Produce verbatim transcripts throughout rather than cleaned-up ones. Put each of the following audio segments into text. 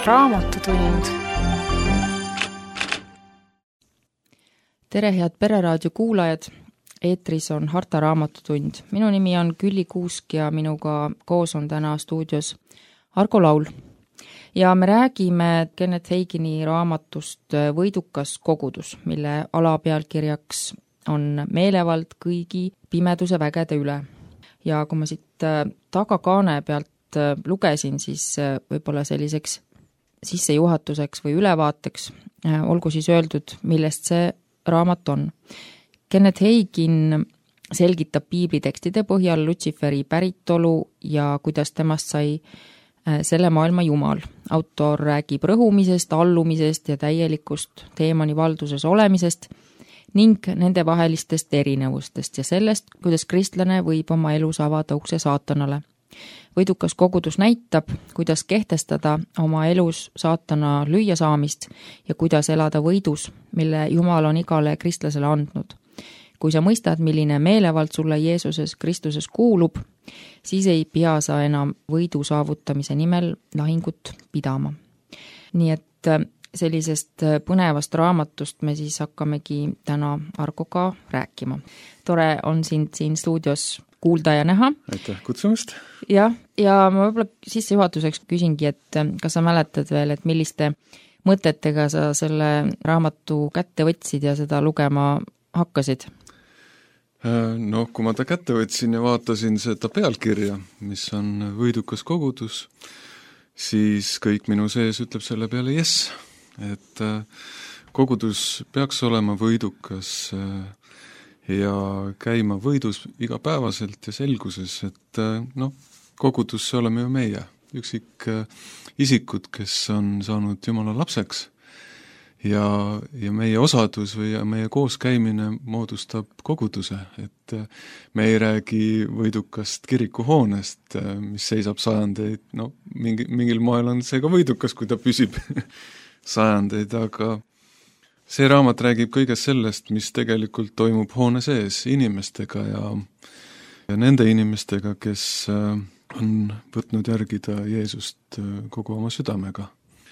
Raamatutund. Tere, head Pereraadio kuulajad! Eetris on Harta Raamatutund. Minu nimi on Külli Kuusk ja minuga koos on täna stuudios Argo Laul. Ja me räägime Kenneth Hagini raamatust Võidukas kogudus, mille alapealkirjaks on meelevald kõigi pimeduse vägede üle. Ja kui ma siit tagakaane pealt lugesin, siis võib-olla selliseks sissejuhatuseks või ülevaateks olgu siis öeldud, millest see raamat on. Kenneth Hagin selgitab piiblitekstide põhjal Lutsiferi päritolu ja kuidas temast sai selle maailma jumal. Autor räägib rõhumisest, allumisest ja täielikust teemani valduses olemisest ning nende vahelistest erinevustest ja sellest, kuidas kristlane võib oma elus avada ukse saatanale. Võidukas kogudus näitab, kuidas kehtestada oma elus saatana lüüa saamist ja kuidas elada võidus, mille Jumal on igale kristlasele andnud. Kui sa mõistad, milline meelevald sulle Jeesuses Kristuses kuulub, siis ei pea sa enam võidu saavutamise nimel lahingut pidama. Nii et sellisest põnevast raamatust me siis hakkamegi täna Argoga rääkima. Tore on sind siin stuudios kuulda ja näha. Aitäh kutsumast. Ja, ja ma võib-olla sissejuhatuseks küsingi, et kas sa mäletad veel, et milliste mõtetega sa selle raamatu kätte võtsid ja seda lugema hakkasid? No, kui ma ta kätte võtsin ja vaatasin seda pealkirja, mis on Võidukas kogudus, siis kõik minu sees ütleb selle peale yes, et kogudus peaks olema võidukas ja käima võidus igapäevaselt ja selguses, et noh, kogudus see oleme ju meie, üksik isikud, kes on saanud Jumala lapseks ja, ja meie osadus või meie kooskäimine moodustab koguduse, et me ei räägi võidukast kirikuhoonest, mis seisab sajandeid, no mingi, mingil moel on see ka võidukas, kui ta püsib sajandeid, aga see raamat räägib kõigest sellest, mis tegelikult toimub hoone sees inimestega ja, ja nende inimestega, kes on võtnud järgida Jeesust kogu oma südamega.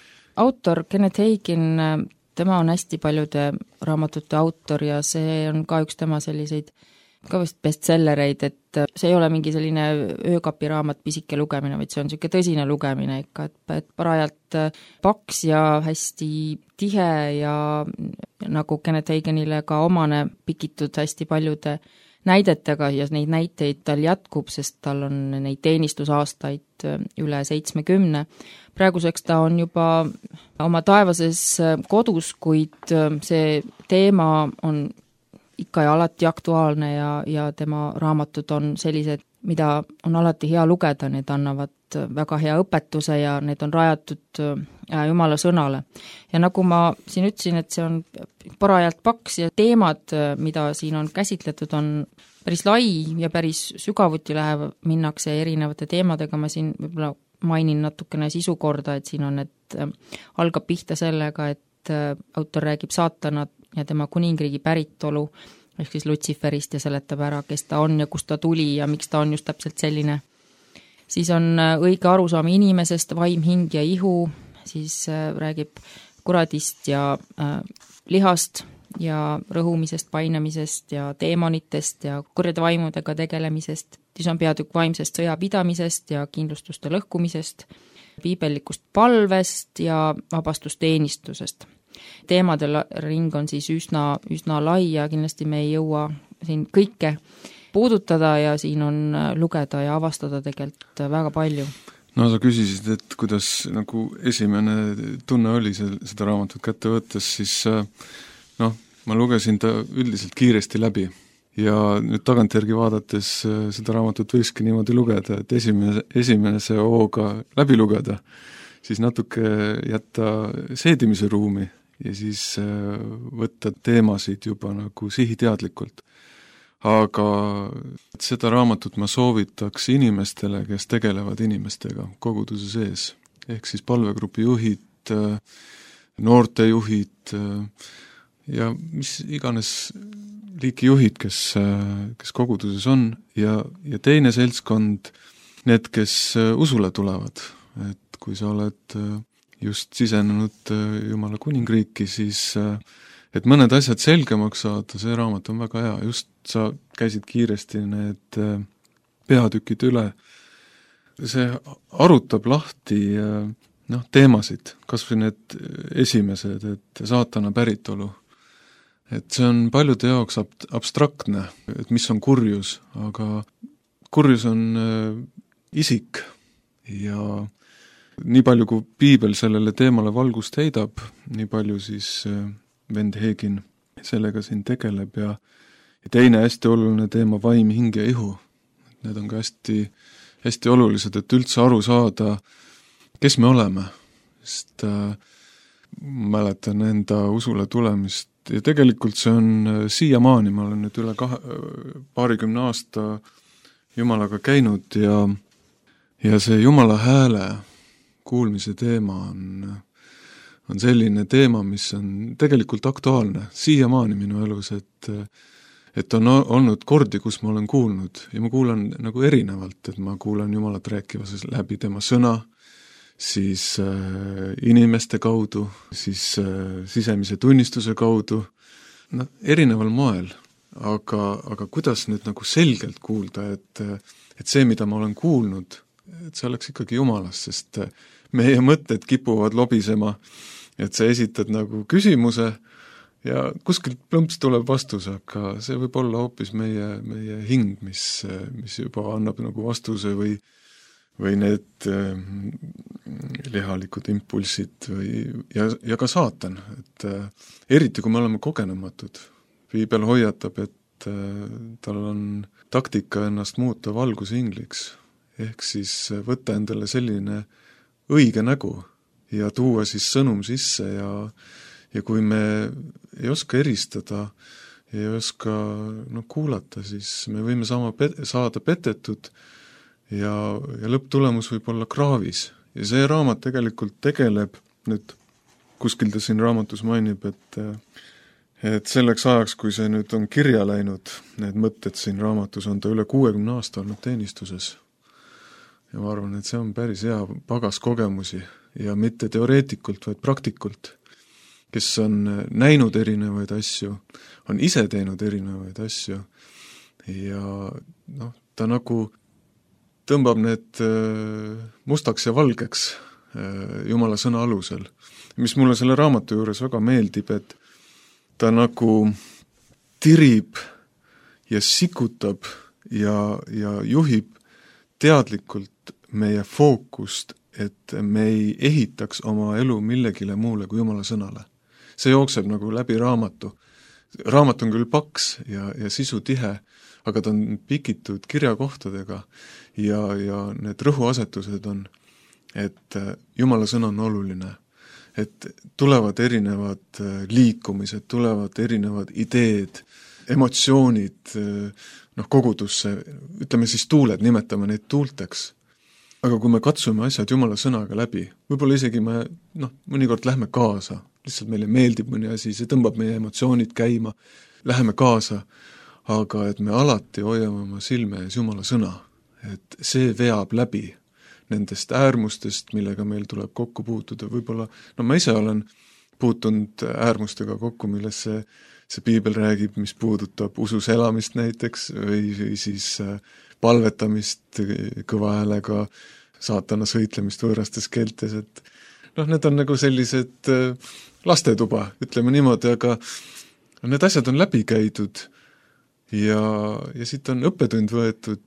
Autor Kenneth Hagin, tema on hästi paljude raamatute autor ja see on ka üks tema selliseid ka vist bestsellereid, et see ei ole mingi selline öökapi raamat pisike lugemine, vaid see on selline tõsine lugemine ikka, et, et parajalt paks ja hästi tihe ja nagu Kenneth Haginile ka omane pikitud hästi paljude näidetega ja neid näiteid tal jätkub, sest tal on neid teenistusaastaid üle seitsmekümne. Praeguseks ta on juba oma taevases kodus, kuid see teema on ikka ja alati aktuaalne ja, ja tema raamatud on sellised, mida on alati hea lugeda, need annavad väga hea õpetuse ja need on rajatud Jumala sõnale. Ja nagu ma siin ütlesin, et see on parajalt paks ja teemad, mida siin on käsitletud, on päris lai ja päris sügavuti läheb, minnakse erinevate teemadega, ma siin võib-olla mainin natukene sisukorda, et siin on, et algab pihta sellega, et autor räägib saatana ja tema kuningriigi päritolu, ehk siis Lutsiferist ja seletab ära, kes ta on ja kust ta tuli ja miks ta on just täpselt selline. Siis on õige arusaam inimesest, vaim, hing ja ihu, siis räägib kuradist ja äh, lihast ja rõhumisest, painamisest ja teemonitest ja kurjade vaimudega tegelemisest. Siis on peatükk vaimsest sõjapidamisest ja kindlustuste lõhkumisest, piibellikust palvest ja vabastusteenistusest. Teemade ring on siis üsna, üsna lai ja kindlasti me ei jõua siin kõike puudutada ja siin on lugeda ja avastada tegelikult väga palju. No sa küsisid, et kuidas nagu esimene tunne oli seda raamatut kätte võttes, siis noh, ma lugesin ta üldiselt kiiresti läbi ja nüüd tagantjärgi vaadates seda raamatut võikski niimoodi lugeda, et esimene, esimese hooga läbi lugeda, siis natuke jätta seedimise ruumi ja siis võtta teemasid juba nagu sihiteadlikult. Aga seda raamatut ma soovitaks inimestele, kes tegelevad inimestega koguduse sees. Ehk siis palvegrupi juhid, noortejuhid ja mis iganes liiki juhid, kes, kes koguduses on ja, ja teine seltskond, need, kes usule tulevad, et kui sa oled just sisenenud Jumala kuningriiki, siis et mõned asjad selgemaks saada, see raamat on väga hea, just sa käisid kiiresti need peatükid üle, see arutab lahti noh, teemasid, kas või need esimesed, et saatana päritolu. Et see on paljude jaoks ab- abstraktne, et mis on kurjus, aga kurjus on isik ja nii palju, kui piibel sellele teemale valgust heidab, nii palju siis vend Hegin sellega siin tegeleb ja, ja teine hästi oluline teema, vaim, hing ja ihu. Need on ka hästi, hästi olulised, et üldse aru saada, kes me oleme, sest äh, mäletan enda usule tulemist ja tegelikult see on siiamaani, ma olen nüüd üle kahe, paarikümne aasta Jumalaga käinud ja, ja see Jumala hääle kuulmise teema on, on selline teema, mis on tegelikult aktuaalne siiamaani minu elus, et, et on olnud kordi, kus ma olen kuulnud ja ma kuulan nagu erinevalt, et ma kuulan Jumalat rääkivas läbi tema sõna, siis äh, inimeste kaudu, siis äh, sisemise tunnistuse kaudu, no erineval moel, aga, aga kuidas nüüd nagu selgelt kuulda, et, et see, mida ma olen kuulnud, et see oleks ikkagi Jumalast, sest meie mõtted kipuvad lobisema, et sa esitad nagu küsimuse ja kuskilt plõmps tuleb vastus, aga see võib olla hoopis meie, meie hing, mis, mis juba annab nagu vastuse või või need äh, lihalikud impulsid või, ja, ja ka saatan, et äh, eriti kui me oleme kogenematud. Piibel hoiatab, et äh, tal on taktika ennast muuta valguse ingliks, ehk siis võtta endale selline õige nägu ja tuua siis sõnum sisse ja, ja kui me ei oska eristada, ei oska no, kuulata, siis me võime sama pet- saada petetud ja, ja lõpptulemus võib olla kraavis. Ja see raamat tegelikult tegeleb, nüüd kuskil ta siin raamatus mainib, et, et selleks ajaks, kui see nüüd on kirja läinud, need mõtted siin raamatus, on ta üle kuuekümne aasta olnud teenistuses. Ja ma arvan, et see on päris hea pagas kogemusi ja mitte teoreetikult, vaid praktikult, kes on näinud erinevaid asju, on ise teinud erinevaid asju ja noh, ta nagu tõmbab need mustaks ja valgeks Jumala sõna alusel. Mis mulle selle raamatu juures väga meeldib, et ta nagu tirib ja sikutab ja, ja juhib teadlikult meie fookust, et me ei ehitaks oma elu millegile muule kui Jumala sõnale. See jookseb nagu läbi raamatu. Raamat on küll paks ja, ja sisu tihe, aga ta on pikitud kirjakohtadega ja, ja need rõhuasetused on, et Jumala sõna on oluline, et tulevad erinevad liikumised, tulevad erinevad ideed, emotsioonid noh, kogudusse, ütleme siis tuuled, nimetame neid tuulteks. Aga kui me katsume asjad Jumala sõnaga läbi, võib-olla isegi me noh, mõnikord lähme kaasa, lihtsalt meile meeldib mõni asi, see tõmbab meie emotsioonid käima, läheme kaasa, aga et me alati hoiame oma silme ees Jumala sõna, et see veab läbi nendest äärmustest, millega meil tuleb kokku puutuda, võib-olla, no ma ise olen puutunud äärmustega kokku, milles see, see piibel räägib, mis puudutab usus elamist näiteks või, või siis palvetamist kõva häälega, saatana sõitlemist võõrastes keeltes, et noh, need on nagu sellised lastetuba, ütleme niimoodi, aga need asjad on läbi käidud ja, ja siit on õppetund võetud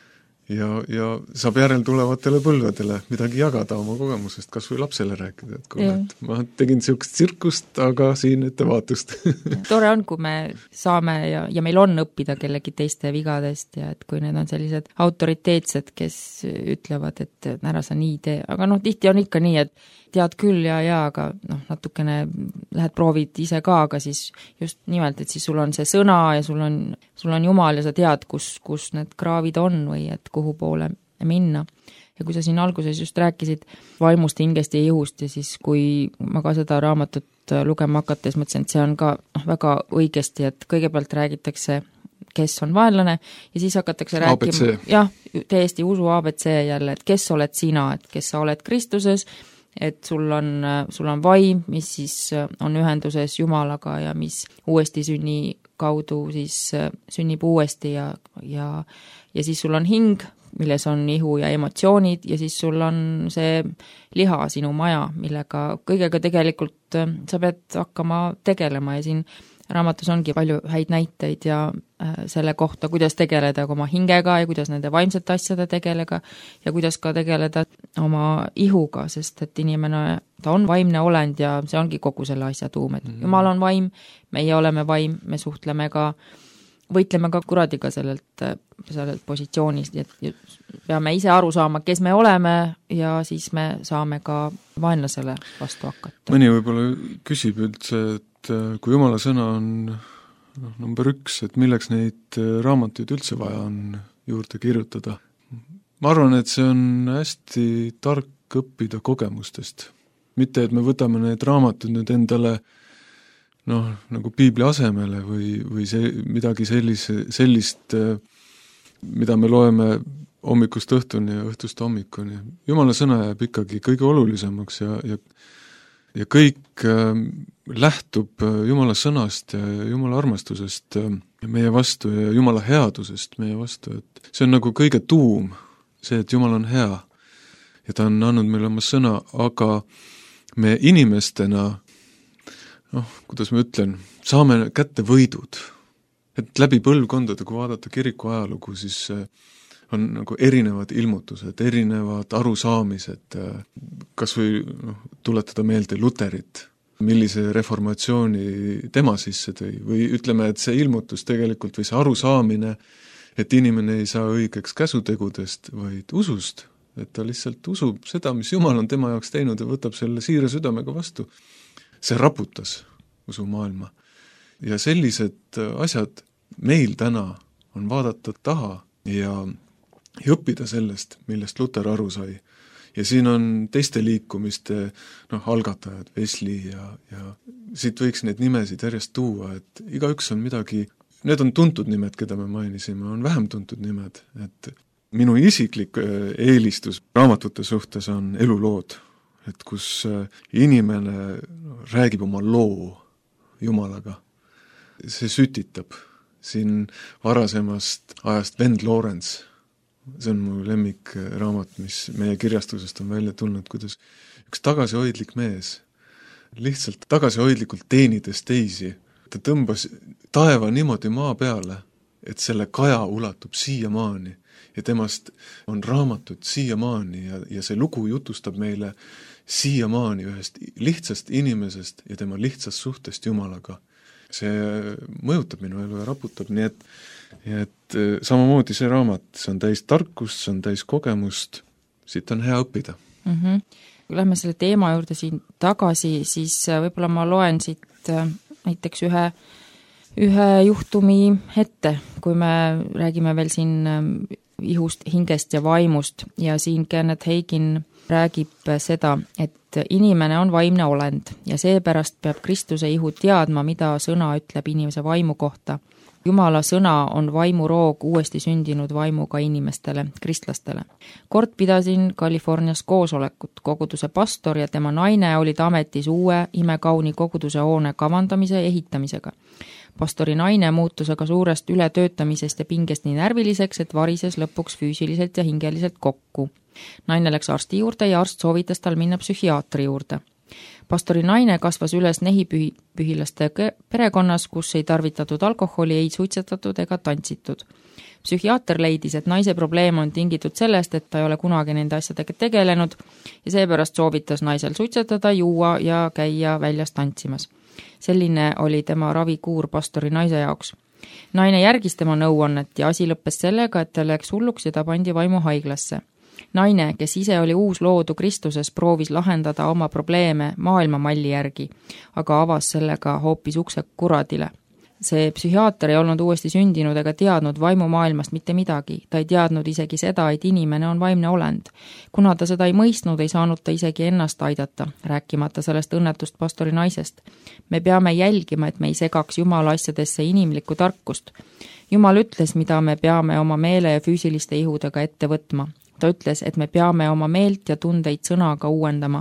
ja, ja saab järel tulevatele põlvedele midagi jagada oma kogemusest, kas või lapsele rääkida, et kuule, et ma tegin niisugust tsirkust, aga siin ettevaatust. Tore on, kui me saame ja, ja meil on õppida kellegi teiste vigadest ja et kui need on sellised autoriteetsed, kes ütlevad, et ära sa nii tee, aga noh, tihti on ikka nii, et tead küll ja, ja, aga noh, natukene lähed proovid ise ka, aga siis just nimelt, et siis sul on see sõna ja sul on, sul on Jumal ja sa tead, kus, kus need kraavid on või et kuhu poole minna. Ja kui sa siin alguses just rääkisid vaimust, hingest ja ihust ja siis kui ma ka seda raamatut lugema hakates mõtlesin, et see on ka noh, väga õigesti, et kõigepealt räägitakse, kes on vaenlane ja siis hakatakse rääkima, jah, täiesti usu A B C jälle, et kes oled sina, et kes sa oled Kristuses et sul on, sul on vaim, mis siis on ühenduses Jumalaga ja mis uuesti sünni kaudu siis sünnib uuesti ja, ja, ja siis sul on hing, milles on ihu ja emotsioonid ja siis sul on see liha, sinu maja, millega kõigega tegelikult sa pead hakkama tegelema ja siin raamatus ongi palju häid näiteid ja selle kohta, kuidas tegeleda oma hingega ja kuidas nende vaimsete asjade tegelega ja kuidas ka tegeleda oma ihuga, sest et inimene, ta on vaimne olend ja see ongi kogu selle asja tuum, et mm-hmm. Jumal on vaim, meie oleme vaim, me suhtleme ka, võitleme ka kuradiga sellelt, sellelt positsioonist, et peame ise aru saama, kes me oleme ja siis me saame ka vaenlasele vastu hakata. Mõni võib-olla küsib üldse, et kui Jumala sõna on no, number üks, et milleks neid raamatuid üldse vaja on juurde kirjutada. Ma arvan, et see on hästi tark õppida kogemustest. Mitte, et me võtame need raamatud nüüd endale noh, nagu piibli asemele või, või see, midagi sellise, sellist, mida me loeme hommikust õhtuni ja õhtust hommikuni. Jumala sõna jääb ikkagi kõige olulisemaks ja, ja ja kõik äh, lähtub Jumala sõnast ja Jumala armastusest äh, meie vastu ja Jumala headusest meie vastu, et see on nagu kõige tuum, see, et Jumal on hea ja ta on andnud meile oma sõna, aga me inimestena, noh, kuidas ma ütlen, saame kätte võidud, et läbi põlvkondade, kui vaadata kiriku ajalugu, siis äh, on nagu erinevad ilmutused, erinevad arusaamised, kas või noh, tuletada meelde Luterit, millise reformatsiooni tema sisse tõi, või ütleme, et see ilmutus tegelikult või see arusaamine, et inimene ei saa õigeks käsutegudest, vaid usust, et ta lihtsalt usub seda, mis Jumal on tema jaoks teinud ja võtab selle siire südamega vastu. See raputas usumaailma. Ja sellised asjad meil täna on vaadata taha ja ja õppida sellest, millest Luter aru sai. Ja siin on teiste liikumiste noh, algatajad, Wesley ja, ja siit võiks neid nimesid järjest tuua, et igaüks on midagi, need on tuntud nimed, keda me mainisime, on vähem tuntud nimed, et minu isiklik eelistus raamatute suhtes on elulood, et kus inimene räägib oma loo Jumalaga. See sütitab siin varasemast ajast Vend Lawrence, see on mu lemmik raamat, mis meie kirjastusest on välja tulnud, kuidas üks tagasihoidlik mees, lihtsalt tagasihoidlikult teenides teisi, ta tõmbas taeva niimoodi maa peale, et selle kaja ulatub siiamaani ja temast on raamatud siiamaani ja, ja see lugu jutustab meile siiamaani ühest lihtsast inimesest ja tema lihtsast suhtest Jumalaga. See mõjutab minu elu ja raputab, nii et ja et samamoodi see raamat, see on täis tarkust, see on täis kogemust, siit on hea õppida. Mm-hmm. Kui lähme selle teema juurde siin tagasi, siis võib-olla ma loen siit näiteks ühe, ühe juhtumi ette, kui me räägime veel siin ihust, hingest ja vaimust ja siin Kenneth Hagin räägib seda, et inimene on vaimne olend ja seepärast peab Kristuse ihu teadma, mida sõna ütleb inimese vaimu kohta. Jumala sõna on vaimuroog uuesti sündinud vaimuga inimestele, kristlastele. Kord pidasin Californias koosolekut, koguduse pastor ja tema naine olid ametis uue imekauni koguduse hoone kavandamise ja ehitamisega. Pastori naine muutus aga suurest ületöötamisest ja pingest nii närviliseks, et varises lõpuks füüsiliselt ja hingeliselt kokku. Naine läks arsti juurde ja arst soovitas tal minna psühhiaatri juurde. Pastori naine kasvas üles nehipühilaste perekonnas, kus ei tarvitatud alkoholi, ei suitsetatud ega tantsitud. Psühhiaater leidis, et naise probleem on tingitud sellest, et ta ei ole kunagi nende asjadega tegelenud ja seepärast soovitas naisel suitsetada, juua ja käia väljas tantsimas. Selline oli tema ravikuur pastori naise jaoks. Naine järgis tema nõuannet ja asi lõppes sellega, et ta läks hulluks ja ta pandi vaimuhaiglasse. Naine, kes ise oli uus loodu Kristuses, proovis lahendada oma probleeme maailma malli järgi, aga avas sellega hoopis ukse kuradile. See psühhiaater ei olnud uuesti sündinud ega teadnud vaimumaailmast mitte midagi. Ta ei teadnud isegi seda, et inimene on vaimne olend. Kuna ta seda ei mõistnud, ei saanud ta isegi ennast aidata, rääkimata sellest õnnetust pastori naisest. Me peame jälgima, et me ei segaks Jumala asjadesse inimlikku tarkust. Jumal ütles, mida me peame oma meele ja füüsiliste ihudega ette võtma. Ta ütles, et me peame oma meelt ja tundeid sõnaga uuendama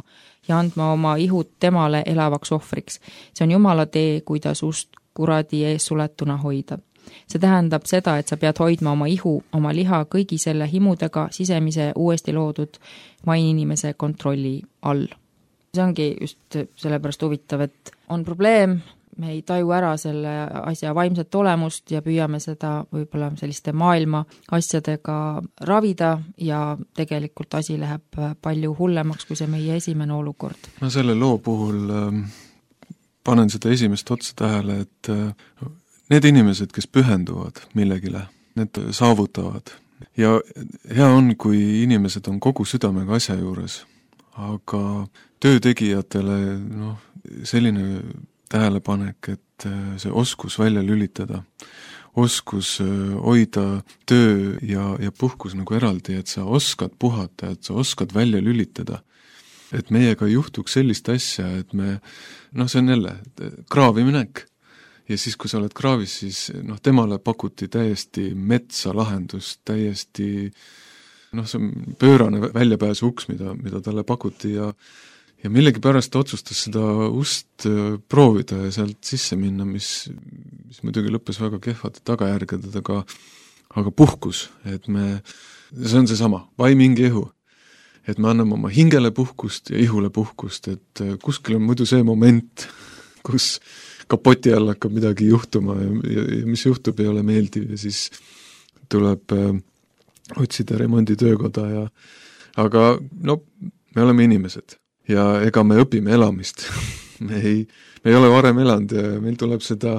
ja andma oma ihud temale elavaks ohvriks. See on Jumala tee, kuidas ust kuradi ees suletuna hoida. See tähendab seda, et sa pead hoidma oma ihu, oma liha kõigi selle himudega sisemise uuesti loodud maininimese kontrolli all. See ongi just sellepärast huvitav, et on probleem, me ei taju ära selle asja vaimset olemust ja püüame seda võib-olla selliste maailma asjadega ravida ja tegelikult asi läheb palju hullemaks, kui see meie esimene olukord. Ma selle loo puhul äh, panen seda esimest otsa tähele, et äh, need inimesed, kes pühenduvad millegile, need saavutavad. Ja hea on, kui inimesed on kogu südamega asja juures, aga töötegijatele noh, selline tähelepanek, et see oskus välja lülitada, oskus hoida töö ja, ja puhkus nagu eraldi, et sa oskad puhata, et sa oskad välja lülitada. Et meiega ei juhtuks sellist asja, et me, noh see on jälle kraavi minek ja siis, kui sa oled kraavis, siis noh, temale pakuti täiesti metsa lahendust, täiesti noh, see on pöörane väljapääsu uks, mida, mida talle pakuti ja ja millegi pärast otsustas seda ust proovida ja sealt sisse minna, mis, mis muidugi lõppes väga kehvate tagajärgedega, aga, aga puhkus, et me, see on see sama, vaim, hing ja ihu. Et me anname oma hingele puhkust ja ihule puhkust, et kuskil on muidu see moment, kus kapoti all hakkab midagi juhtuma ja, ja, ja mis juhtub, ei ole meeldiv ja siis tuleb äh, otsida remonditöökoda ja aga no, me oleme inimesed. Ja ega me õpime elamist. me, ei, me ei ole varem elanud ja meil tuleb seda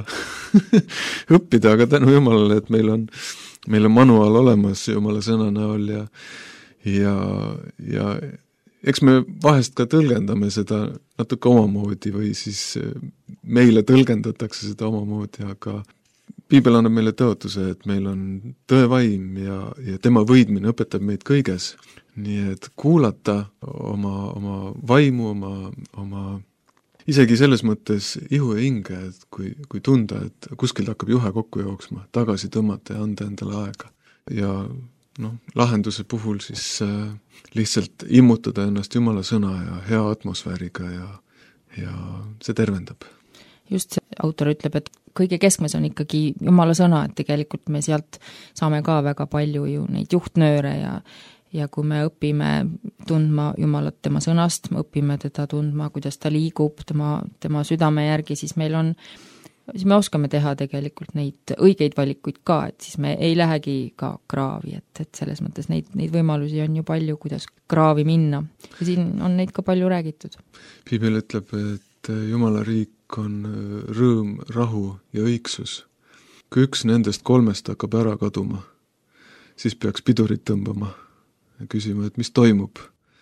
õppida, aga tänu Jumalale, et meil on, meil on manuaal olemas Jumala sõna näol ja, ja, ja eks me vahest ka tõlgendame seda natuke omamoodi või siis meile tõlgendatakse seda omamoodi, aga Piibel annab meile tõotuse, et meil on tõevaim ja, ja tema võidmine õpetab meid kõiges. Nii et kuulata oma, oma vaimu, oma, oma isegi selles mõttes ihu ja hinge, et kui, kui tunda, et kuskilt hakkab juhe kokku jooksma, tagasi tõmmata ja anda endale aega. Ja noh, lahenduse puhul siis äh, lihtsalt immutada ennast Jumala sõna ja hea atmosfääriga ja, ja see tervendab. Just see autor ütleb, et kõige keskmes on ikkagi Jumala sõna, et tegelikult me sealt saame ka väga palju ju neid juhtnööre ja, ja kui me õpime tundma Jumalat tema sõnast, me õpime teda tundma, kuidas ta liigub tema, tema südame järgi, siis meil on, siis me oskame teha tegelikult neid õigeid valikuid ka, et siis me ei lähegi ka kraavi, et, et selles mõttes neid, neid võimalusi on ju palju, kuidas kraavi minna. Ja siin on neid ka palju räägitud. Piibel ütleb, et Jumala riik on rõõm, rahu ja õigsus. Kui üks nendest kolmest hakkab ära kaduma, siis peaks pidurit tõmbama ja küsima, et mis toimub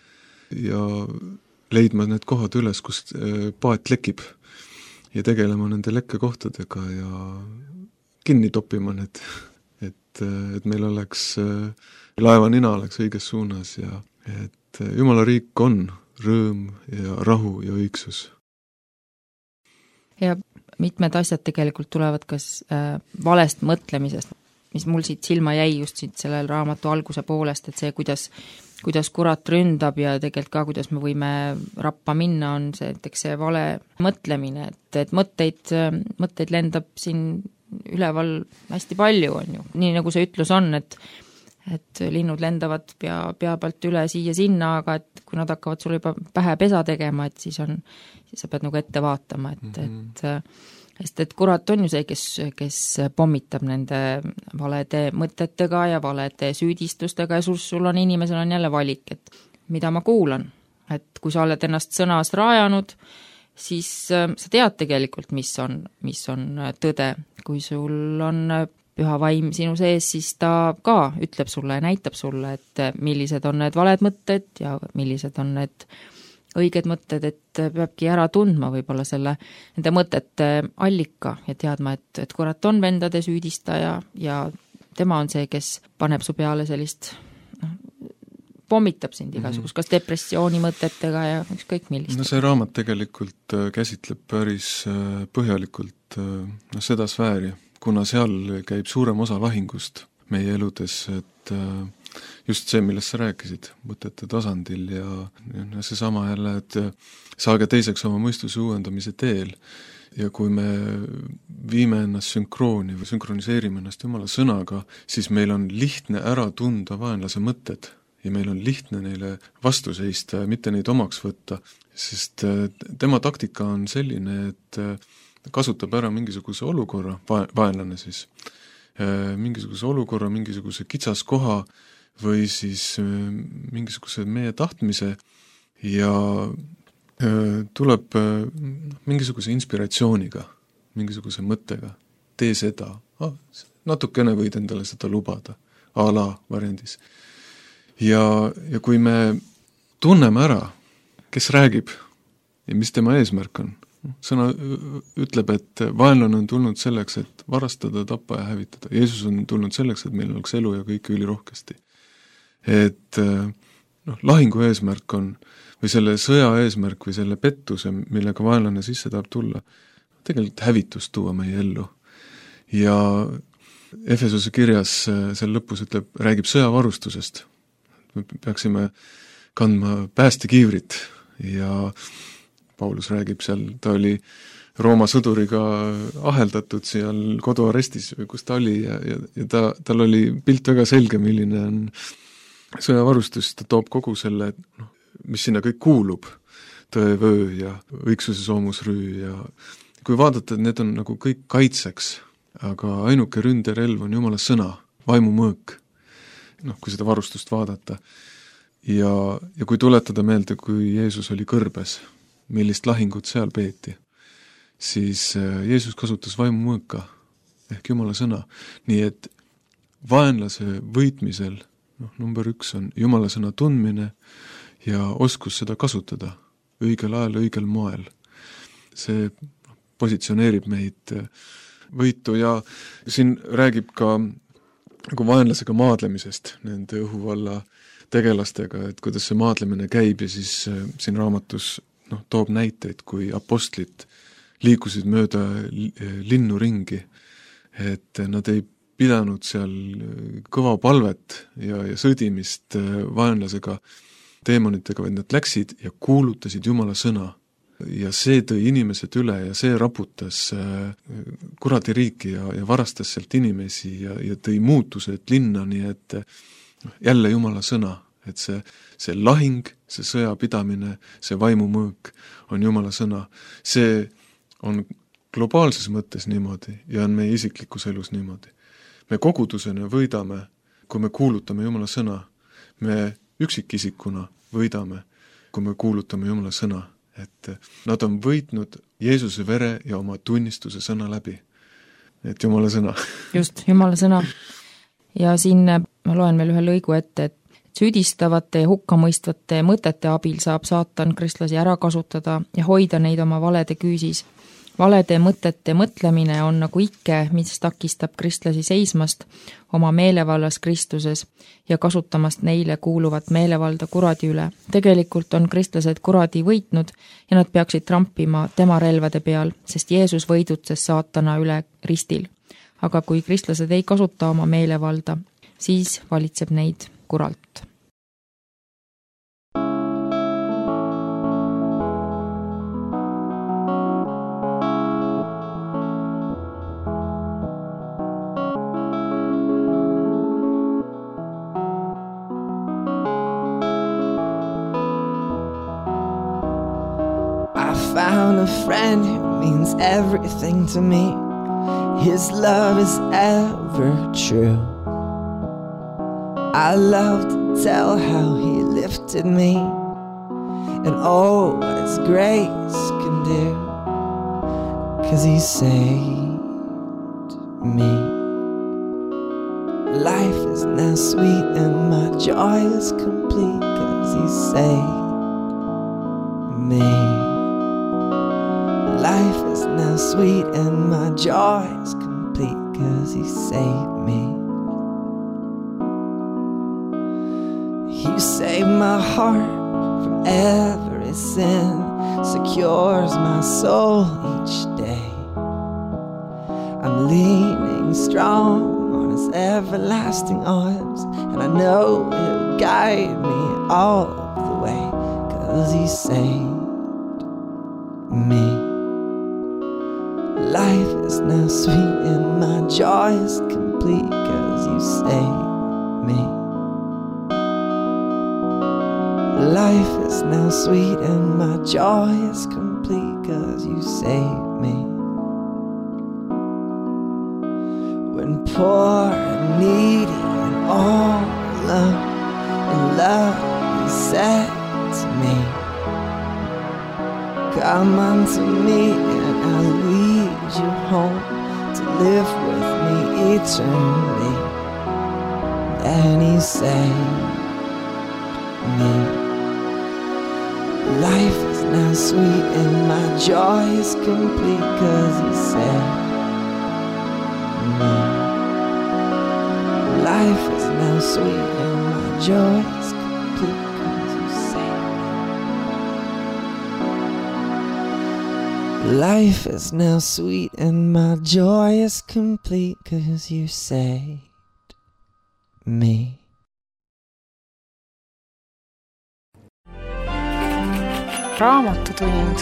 ja leidma need kohad üles, kus paat lekib ja tegelema nende lekkekohtadega ja kinni toppima need, et, et meil oleks, laeva nina oleks õiges suunas ja et Jumala riik on rõõm ja rahu ja õigsus. Ja mitmed asjad tegelikult tulevad kas äh, valest mõtlemisest, mis mul siit silma jäi just siit sellel raamatu alguse poolest, et see, kuidas, kuidas kurat ründab ja tegelikult ka, kuidas me võime rappa minna, on see, et eks see vale mõtlemine, et, et mõtteid, mõtteid lendab siin üleval hästi palju, on ju. Nii nagu see ütlus on, et et linnud lendavad pea, pea pealt üle siia-sinna, aga et kui nad hakkavad sulle juba pähe pesa tegema, et siis on, siis sa pead nagu ette vaatama, et, mm-hmm. et sest et kurat on ju see, kes, kes pommitab nende valede mõtetega ja valede süüdistustega ja sul, sul on inimesel on jälle valik, et mida ma kuulan, et kui sa oled ennast sõnas rajanud, siis sa tead tegelikult, mis on, mis on tõde, kui sul on püha vaim sinu sees, siis ta ka ütleb sulle ja näitab sulle, et millised on need valed mõtted ja millised on need õiged mõtted, et peabki ära tundma võib-olla selle, nende mõtete allika ja teadma, et, et kurat on vendade süüdistaja ja tema on see, kes paneb su peale sellist, noh, pommitab sind igasugust, kas depressiooni mõtetega ja ükskõik millist. No see raamat tegelikult käsitleb päris põhjalikult no, seda sfääri, kuna seal käib suurem osa lahingust meie eludes, et just see, millest sa rääkisid, mõtete tasandil ja, ja see sama jälle, et saage teiseks oma mõistuse uuendamise teel ja kui me viime ennast sünkrooni või sünkroniseerime ennast Jumala sõnaga, siis meil on lihtne ära tunda vaenlase mõtted ja meil on lihtne neile vastu seista ja mitte neid omaks võtta, sest tema taktika on selline, et kasutab ära mingisuguse olukorra, vaenlane siis, mingisuguse olukorra, mingisuguse kitsaskoha või siis mingisuguse meie tahtmise ja tuleb mingisuguse inspiratsiooniga, mingisuguse mõttega, tee seda, ah, natukene võid endale seda lubada, a la variandis. Ja, ja kui me tunneme ära, kes räägib ja mis tema eesmärk on, sõna ütleb, et vaenlane on tulnud selleks, et varastada, tappa ja hävitada. Jeesus on tulnud selleks, et meil oleks elu ja kõik ülirohkesti. Et noh, lahingu eesmärk on, või selle sõja eesmärk või selle pettuse, millega vaenlane sisse tahab tulla, tegelikult hävitust tuua meie ellu. Ja Efesuse kirjas seal lõpus ütleb, räägib sõjavarustusest. Me peaksime kandma päästekiivrit ja Paulus räägib seal, ta oli Rooma sõduriga aheldatud seal koduarestis või kus ta oli ja, ja, ja ta, tal oli pilt väga selge, milline on sõjavarustus, ta toob kogu selle, noh, mis sinna kõik kuulub, tõevöö ja õigsuse soomusrüü ja kui vaadata, et need on nagu kõik kaitseks, aga ainuke ründerelv on Jumala sõna, vaimumõõk, noh, kui seda varustust vaadata. Ja, ja kui tuletada meelde, kui Jeesus oli kõrbes, millist lahingut seal peeti, siis Jeesus kasutas vaimumõõka ehk Jumala sõna. Nii et vaenlase võitmisel, noh, number üks on Jumala sõna tundmine ja oskus seda kasutada õigel ajal, õigel moel. See positsioneerib meid võitu ja siin räägib ka nagu vaenlasega maadlemisest, nende õhuvalla tegelastega, et kuidas see maadlemine käib ja siis siin raamatus noh, toob näiteid, kui apostlid liikusid mööda linnu ringi, et nad ei pidanud seal kõva palvet ja, ja sõdimist vaenlasega, teemonitega, vaid nad läksid ja kuulutasid Jumala sõna. Ja see tõi inimesed üle ja see raputas kuradi riiki ja, ja varastas sealt inimesi ja, ja tõi muutused linna, nii et jälle Jumala sõna, et see, see lahing, see sõjapidamine, see vaimumõõk on Jumala sõna. See on globaalses mõttes niimoodi ja on meie isiklikus elus niimoodi. Me kogudusena võidame, kui me kuulutame Jumala sõna. Me üksikisikuna võidame, kui me kuulutame Jumala sõna. Et nad on võitnud Jeesuse vere ja oma tunnistuse sõna läbi. Et Jumala sõna. Just, Jumala sõna. Ja siin ma loen veel ühe lõigu ette, et süüdistavate ja hukkamõistvate mõtete abil saab saatan kristlasi ära kasutada ja hoida neid oma valede küüsis. Valede mõtete mõtlemine on nagu ikke, mis takistab kristlasi seismast oma meelevallas Kristuses ja kasutamast neile kuuluvat meelevalda kuradi üle. Tegelikult on kristlased kuradi võitnud ja nad peaksid trampima tema relvade peal, sest Jeesus võidutses saatana üle ristil. Aga kui kristlased ei kasuta oma meelevalda, siis valitseb neid kuralt. Found a friend who means everything to me. His love is ever true. I love to tell how he lifted me and oh, what his grace can do, 'cause he saved me. Life is now sweet and my joy is complete, 'cause he saved me. Life is now sweet and my joy is complete, 'cause he saved me. He saved my heart from every sin, secures my soul each day. I'm leaning strong on his everlasting arms, and I know he'll guide me all the way, 'cause he saved me. Life is now sweet and my joy is complete, 'cause you saved me. Life is now sweet and my joy is complete, 'cause you saved me. When poor and needy and all alone, in love he said to me, come unto me and I'll lead you home to live with me eternally. And he saved me. Life is now sweet and my joy is complete, 'cause he saved me. Life is now sweet and my joy is complete, 'cause you saved me. Life is now sweet and my joy is complete, 'cause you saved me. Raamatutund.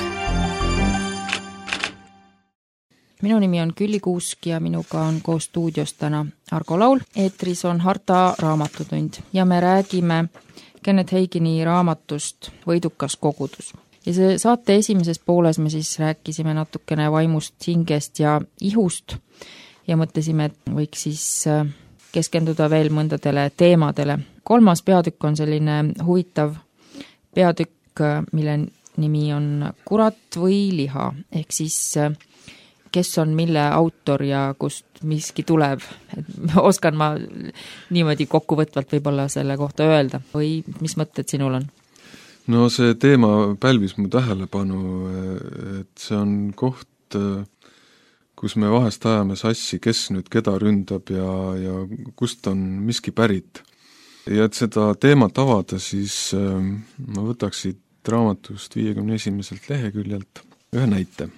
Minu nimi on Külli Kuusk ja minuga on koos stuudios täna Argo Laul. Eetris on Harta raamatutund ja me räägime Kenneth Hagini raamatust Võidukas kogudus. Ja see saate esimeses pooles me siis rääkisime natukene vaimust, hingest ja ihust ja mõtlesime, et võiks siis keskenduda veel mõndadele teemadele. Kolmas peatükk on selline huvitav peatükk, mille nimi on Kurat või liha, ehk siis kes on mille autor ja kust miski tuleb. Et oskan ma niimoodi kokkuvõtvalt võib-olla selle kohta öelda või mis mõtted sinul on? No see teema pälvis mu tähelepanu, et see on koht, kus me vahest ajame sassi, kes nüüd keda ründab ja, ja kust on miski pärit. Ja et seda teemat avada, siis ma võtaks siit raamatust viiekümne esimeselt leheküljelt ühe näite.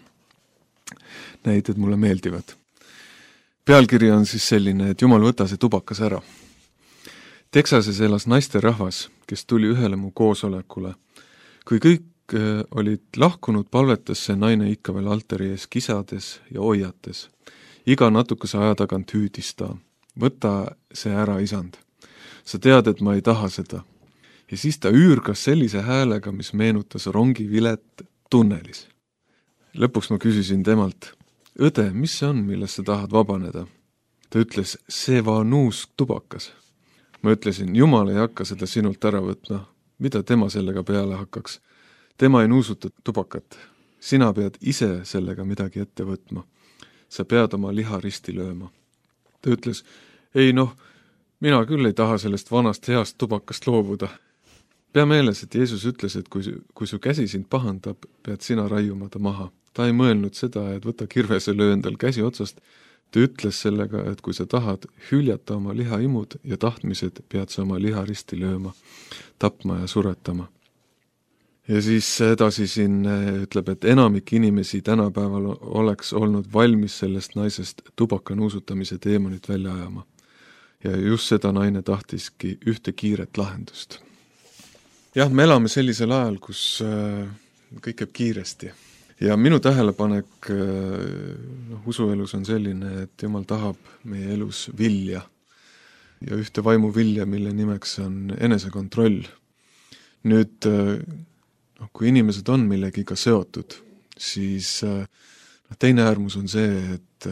Näited mulle meeldivad. Pealkiri on siis selline, et Jumal võta see tubakas ära. Texases elas naisterahvas, kes tuli ühele mu koosolekule. Kui kõik olid lahkunud, palvetas see naine ikka veel altari ees kisades ja hoiates. Iga natukese aja tagant hüüdis ta. Võta see ära, isand. Sa tead, et ma ei taha seda. Ja siis ta üürgas sellise häälega, mis meenutas rongi vilet tunnelis. Lõpuks ma küsisin temalt, õde, mis see on, millest sa tahad vabaneda? Ta ütles, see vanuus tubakas. Ma ütlesin, Jumal ei hakka seda sinult ära võtma. Mida tema sellega peale hakkaks? Tema ei nuusuta tubakat. Sina pead ise sellega midagi ette võtma. Sa pead oma liha risti lööma. Ta ütles, ei noh, mina küll ei taha sellest vanast heast tubakast loobuda. Pea meeles, et Jeesus ütles, et kui, kui su käsi sind pahandab, pead sina raiuma ta maha. Ta ei mõelnud seda, et võta kirvese löö endal käsi otsast. Ta ütles sellega, et kui sa tahad hüljata oma lihaimud ja tahtmised, pead sa oma liha risti lööma, tapma ja suretama. Ja siis edasi siin ütleb, et enamik inimesi tänapäeval oleks olnud valmis sellest naisest tubaka nuusutamise teemonit välja ajama. Ja just seda naine tahtiski ühte kiiret lahendust. Jah, me elame sellisel ajal, kus kõik käib kiiresti. Ja minu tähelepanek no, usuelus on selline, et Jumal tahab meie elus vilja. Ja ühte vaimu vilja, mille nimeks on enesekontroll. Nüüd, no, kui inimesed on millegiga seotud, siis no, teine äärmus on see, et,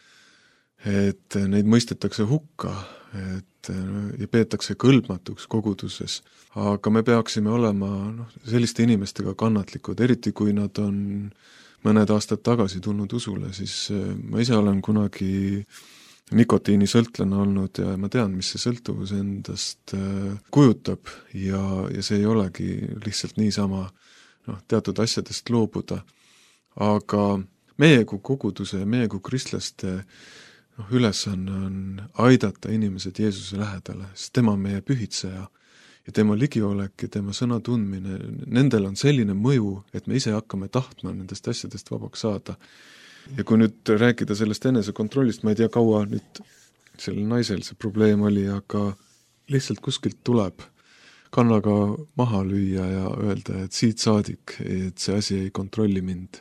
et neid mõistetakse hukka, et ja peetakse kõlbmatuks koguduses. Aga me peaksime olema no, selliste inimestega kannatlikud, eriti kui nad on mõned aastad tagasi tulnud usule, siis ma ise olen kunagi nikotiinisõltlane olnud ja ma tean, mis see sõltuvus endast kujutab ja, ja see ei olegi lihtsalt niisama no, teatud asjadest loobuda. Aga meie kui koguduse ja meie kui kristlaste no, ülesanne on aidata inimesed Jeesuse lähedale, sest tema on meie pühitseja ja tema ligiolek ja tema sõna tundmine, nendel on selline mõju, et me ise hakkame tahtma nendest asjadest vabaks saada. ja kui nüüd rääkida sellest enesekontrollist, ma ei tea, kaua nüüd sellel naisel see probleem oli, aga lihtsalt kuskilt tuleb kannaga maha lüüa ja öelda, et siit saadik, et see asi ei kontrolli mind.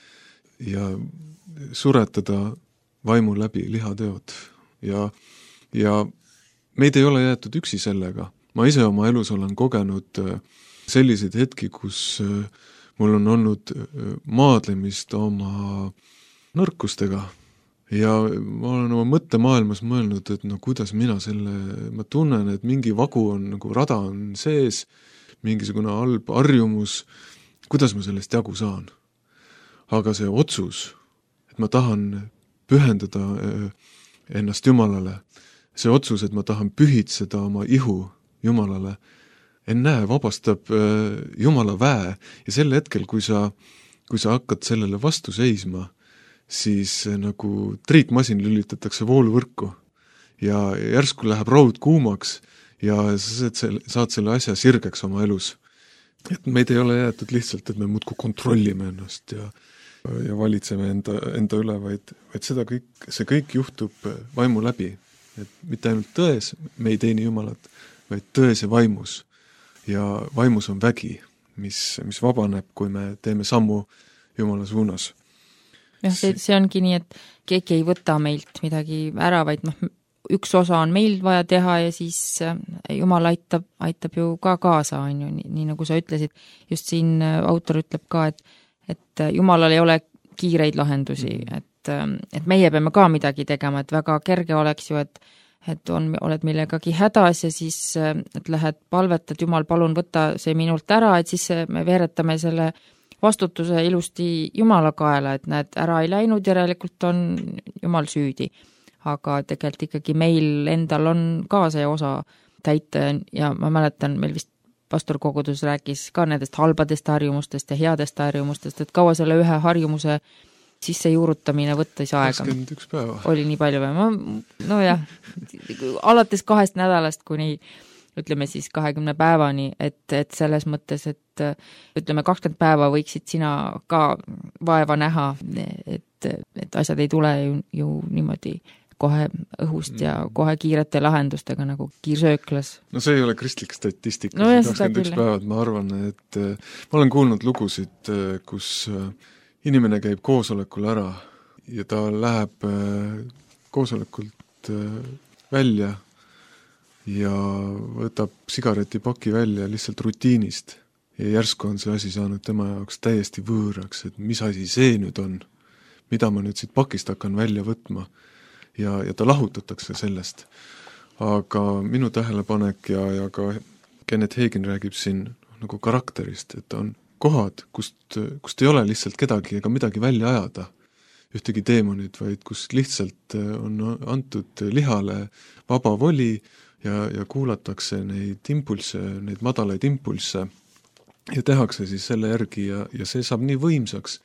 Ja suretada vaimu läbi lihateod. Ja, ja meid ei ole jäetud üksi sellega. Ma ise oma elus olen kogenud selliseid hetki, kus mul on olnud maadlemist oma nõrkustega. Ja ma olen oma mõttemaailmas mõelnud, et no kuidas mina selle, ma tunnen, et mingi vagu on, nagu rada on sees, mingisugune halb harjumus, kuidas ma sellest jagu saan. Aga see otsus, et ma tahan pühendada ennast Jumalale, see otsus, et ma tahan pühitseda oma ihu Jumalale, ennäe, vabastab Jumala väe ja sel hetkel, kui sa, kui sa hakkad sellele vastu seisma, siis nagu triikmasin lülitatakse vooluvõrku ja järsku läheb raud kuumaks ja sa saad selle asja sirgeks oma elus. Et meid ei ole jäetud lihtsalt, et me muudku kontrollime ennast ja, ja valitseme enda, enda üle, vaid, vaid seda kõik, see kõik juhtub vaimu läbi. Et mitte ainult tões, me ei teeni Jumalat, vaid tões ja vaimus. Ja vaimus on vägi, mis, mis vabaneb, kui me teeme sammu Jumala suunas. jah, see, see ongi nii, et keegi ei võta meilt midagi ära, vaid noh, üks osa on meil vaja teha ja siis Jumal aitab, aitab ju ka kaasa, on ju, nii, nii nagu sa ütlesid. Just siin autor ütleb ka, et, et Jumalal ei ole kiireid lahendusi, et, et meie peame ka midagi tegema, et väga kerge oleks ju, et, et on, oled millegagi hädas ja siis et lähed palvetad, Jumal, palun võtta see minult ära, et siis me veeretame selle vastutuse ilusti Jumala kaela, et näed, ära ei läinud, järelikult on Jumal süüdi. Aga tegelikult ikkagi meil endal on ka see osa täita ja ma mäletan, meil vist pastorkogudus rääkis ka nendest halbadest harjumustest ja headest harjumustest, et kaua selle ühe harjumuse sisse juurutamine võttis aega. kakskümmend üks päeva. Oli nii palju või? Ma, no jah, alates kahest nädalast kuni ütleme siis kahekümne päevani, et, et selles mõttes, et ütleme kakskümmend päeva võiksid sina ka vaeva näha, et, et asjad ei tule ju, ju niimoodi kohe õhust ja kohe kiirete lahendustega nagu kiirsööklas. No see ei ole kristlik statistika, no, kakskümmend üks päevad, ma arvan, et ma olen kuulnud lugusid, kus inimene käib koosolekul ära ja ta läheb koosolekult välja ja võtab sigaretipaki välja lihtsalt rutiinist ja järsku on see asi saanud tema jaoks täiesti võõraks, et mis asi see nüüd on, mida ma nüüd siit pakist hakkan välja võtma ja, ja ta lahutatakse sellest. Aga minu tähelepanek ja, ja ka Kenneth Hagin räägib siin nagu karakterist, et on kohad, kust, kust ei ole lihtsalt kedagi ega midagi välja ajada, ühtegi teemonid, vaid kus lihtsalt on antud lihale vaba voli ja, ja kuulatakse neid impulse, neid madalaid impulse ja tehakse siis selle järgi ja, ja see saab nii võimsaks,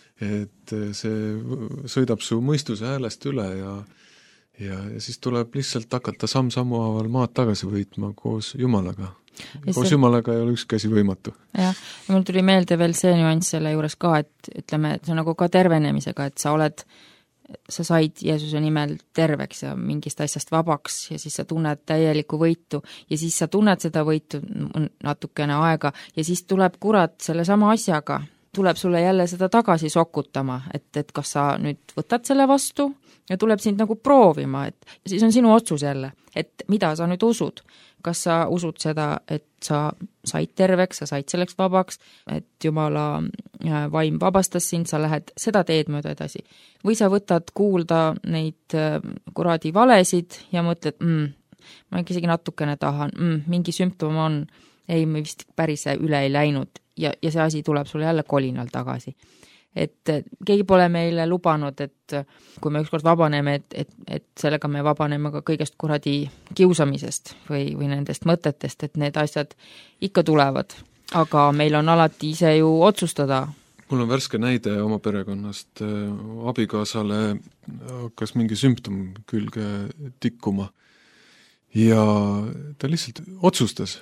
et see sõidab su mõistuse häälest üle ja, ja, ja siis tuleb lihtsalt hakata samm-sammu haaval maad tagasi võitma koos Jumalaga. Ja koos see... Jumalaga ei ole ükski asi võimatu. Jah, ja mul tuli meelde veel see nüanss selle juures ka, et ütleme, et see on nagu ka tervenemisega, et sa oled sa said Jeesuse nimel terveks ja mingist asjast vabaks ja siis sa tunned täielikku võitu ja siis sa tunned seda võitu natukene aega ja siis tuleb kurat selle sama asjaga, tuleb sulle jälle seda tagasi sokutama, et, et kas sa nüüd võtad selle vastu ja tuleb sind nagu proovima, et siis on sinu otsus jälle, et mida sa nüüd usud. Kas sa usud seda, et sa said terveks, sa said selleks vabaks, et Jumala vaim vabastas sind, sa lähed seda teed mööda edasi. Või sa võtad kuulda neid kuradi valesid ja mõtled, mm, ma isegi natukene tahan, mm, mingi sümptom on, ei, me vist päris üle ei läinud ja, ja see asi tuleb sulle jälle kolinal tagasi. Et keegi pole meile lubanud, et kui me ükskord vabaneme, et, et, et sellega me vabaneme ka kõigest kuradi kiusamisest või, või nendest mõtetest, et need asjad ikka tulevad. Aga meil on alati ise ju otsustada. Mul on värske näide oma perekonnast. Abikaasale hakkas mingi sümptom külge tikkuma ja ta lihtsalt otsustas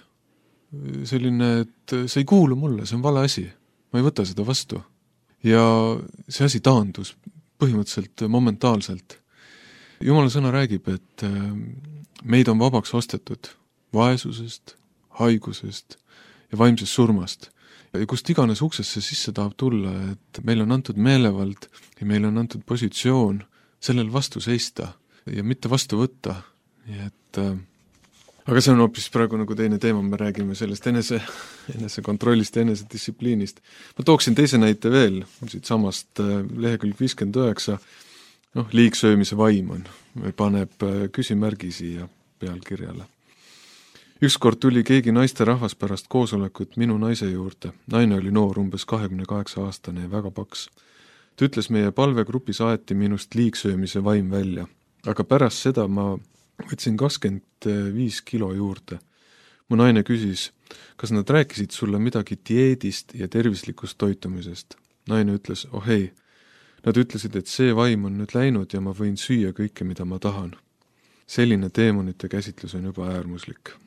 selline, et see ei kuulu mulle, see on vale asi. Ma ei võta seda vastu. Ja see asi taandus põhimõtteliselt momentaalselt. Jumala sõna räägib, et meid on vabaks ostetud vaesusest, haigusest ja vaimsest surmast. Ja kust iganes uksesse sisse tahab tulla, et meil on antud meelevald ja meil on antud positsioon sellel vastu seista ja mitte vastu võtta. Nii et, äh, aga see on hoopis praegu nagu teine teema, me räägime sellest enese, enese kontrollist ja enese distsipliinist. Ma tooksin teise näite veel, siit samast äh, lehekülg viiskümmend üheksa, noh, liigsöömise vaim on, paneb äh, küsimärgi siia pealkirjale. Ükskord tuli keegi naiste rahvas pärast koosolekut minu naise juurde. Naine oli noor, umbes kahekümne kaheksa aastane ja väga paks. Ta ütles, meie palvegrupis aeti minust liigsöömise vaim välja, aga pärast seda ma võtsin kakskümmend viis kilo juurde. Mu naine küsis, kas nad rääkisid sulle midagi dieedist ja tervislikust toitumisest. Naine ütles, oh ei, nad ütlesid, et see vaim on nüüd läinud ja ma võin süüa kõike, mida ma tahan. Selline teemonite käsitlus on juba äärmuslik.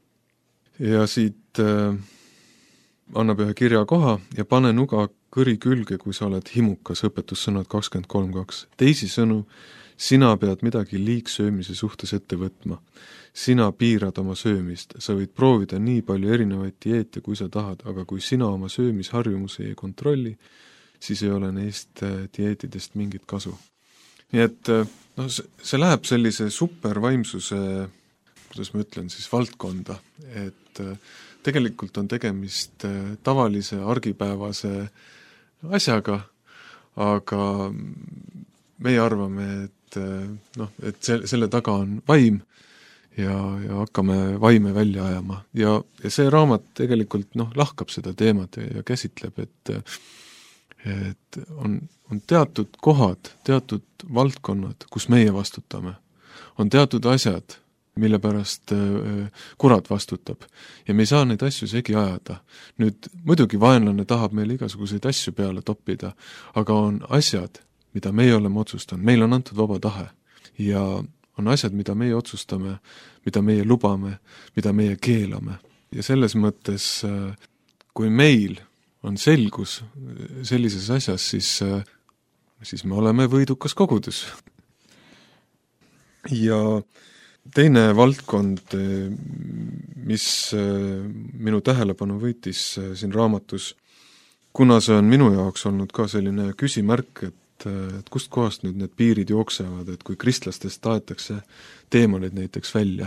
Ja siit äh, annab ühe kirja koha ja pane nuga kõri külge, kui sa oled himukas, õpetussõnad kakskümmend kolm kaks. Teisi sõnu, sina pead midagi liigsöömise suhtes ette võtma. Sina piirad oma söömist, sa võid proovida nii palju erinevaid dieete, kui sa tahad, aga kui sina oma söömisharjumusi ei kontrolli, siis ei ole neist dieetidest mingit kasu. Nii et no, see läheb sellise supervaimsuse, kuidas ma ütlen, siis valdkonda, et tegelikult on tegemist tavalise argipäevase asjaga, aga meie arvame, et, noh, et selle, selle taga on vaim ja, ja hakkame vaime välja ajama. Ja, ja see raamat tegelikult noh, lahkab seda teemat ja, ja käsitleb, et, et on, on teatud kohad, teatud valdkonnad, kus meie vastutame. On teatud asjad, mille pärast kurat vastutab. Ja me ei saa neid asju segi ajada. Nüüd muidugi vaenlane tahab meil igasuguseid asju peale toppida, aga on asjad, mida meie oleme otsustanud. Meil on antud vaba tahe. Ja on asjad, mida meie otsustame, mida meie lubame, mida meie keelame. Ja selles mõttes, kui meil on selgus sellises asjas, siis, siis me oleme võidukas kogudus. Ja teine valdkond, mis minu tähelepanu võitis siin raamatus, kuna see on minu jaoks olnud ka selline küsimärk, et, et kust kohast nüüd need piirid jooksevad, et kui kristlastest taetakse teemonid näiteks välja,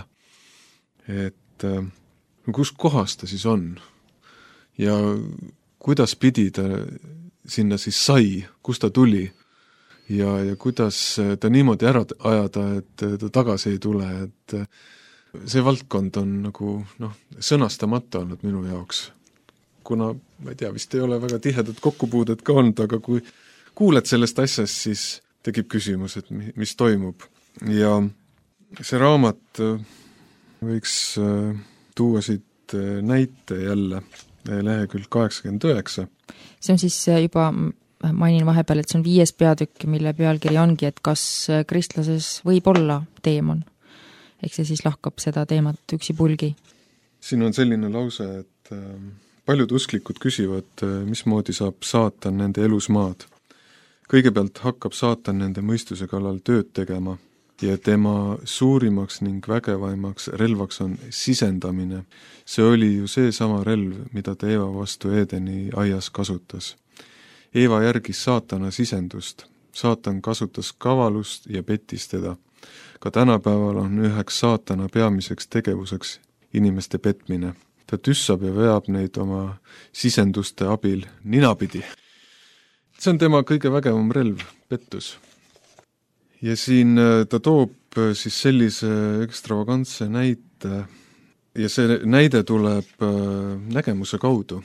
et kust kohast ta siis on ja kuidas pidi ta sinna siis sai, kust ta tuli ja, ja kuidas ta niimoodi ära ajada, et ta tagasi ei tule, et see valdkond on nagu noh, sõnastamata olnud minu jaoks. Kuna, ma ei tea, vist ei ole väga tihedat kokkupuudet ka olnud, aga kui kuuled sellest asjast, siis tekib küsimus, et mis toimub. Ja see raamat võiks tuua siit näite jälle, lehekülg kaheksakümmend üheksa. See on siis juba mainin vahepeal, et see on viies peatükk, mille pealkiri ongi, et kas kristlases võib olla teemon. Ehk see siis lahkab seda teemat üksipulgi. Siin on selline lause, et paljud usklikud küsivad, mismoodi saab saatan nende elus maad. Kõigepealt hakkab saatan nende mõistuse kallal tööd tegema ja tema suurimaks ning vägevaimaks relvaks on sisendamine. See oli ju see sama relv, mida ta Eeva vastu Eedeni aias kasutas. Eeva järgis saatana sisendust. Saatan kasutas kavalust ja pettis teda. Ka tänapäeval on üheks saatana peamiseks tegevuseks inimeste petmine. Ta tüssab ja veab neid oma sisenduste abil ninapidi. See on tema kõige vägevam relv, pettus. Ja siin ta toob siis sellise ekstravagantse näite ja see näide tuleb nägemuse kaudu.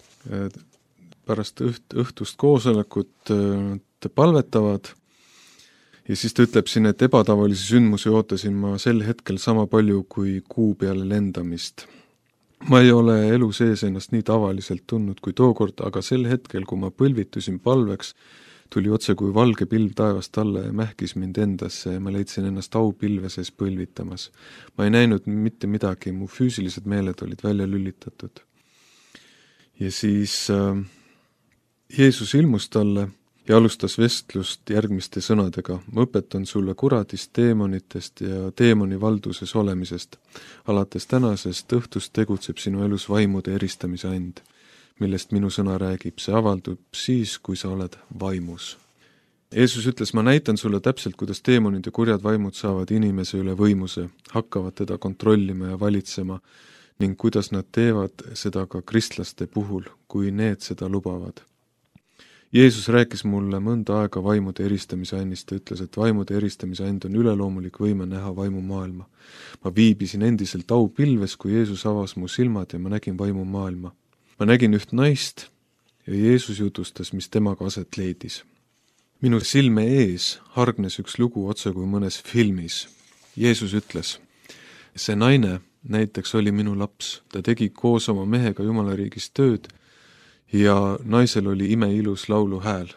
Pärast õht, õhtust koosolekut te palvetavad ja siis ta ütleb siin, et ebatavalisi sündmusi ootasin ma sel hetkel sama palju kui kuu peale lendamist. Ma ei ole elu sees ennast nii tavaliselt tundnud kui tookord, aga sel hetkel, kui ma põlvitusin palveks, tuli otse kui valge pilv taevast alla ja mähkis mind endasse ja ma leidsin ennast aupilve sees põlvitamas. Ma ei näinud mitte midagi, mu füüsilised meeled olid välja lülitatud. Ja siis äh, Jeesus ilmus talle ja alustas vestlust järgmiste sõnadega. Ma õpetan sulle kuradist, teemonitest ja teemoni valduses olemisest. Alates tänasest õhtust tegutseb sinu elus vaimude eristamise and, millest minu sõna räägib. See avaldub siis, kui sa oled vaimus. Jeesus ütles, ma näitan sulle täpselt, kuidas teemonid ja kurjad vaimud saavad inimese üle võimuse, hakkavad teda kontrollima ja valitsema ning kuidas nad teevad seda ka kristlaste puhul, kui need seda lubavad. Jeesus rääkis mulle mõnda aega vaimude eristamise annist, ta ütles, et vaimude eristamise and on üleloomulik võime näha vaimumaailma. Ma viibisin endiselt aupilves, kui Jeesus avas mu silmad ja ma nägin vaimumaailma. Ma nägin üht naist ja Jeesus jutustas, mis temaga aset leidis. Minu silme ees hargnes üks lugu otse kui mõnes filmis. Jeesus ütles, see naine näiteks oli minu laps, ta tegi koos oma mehega Jumalariigis tööd ja naisel oli imeilus laulu hääl.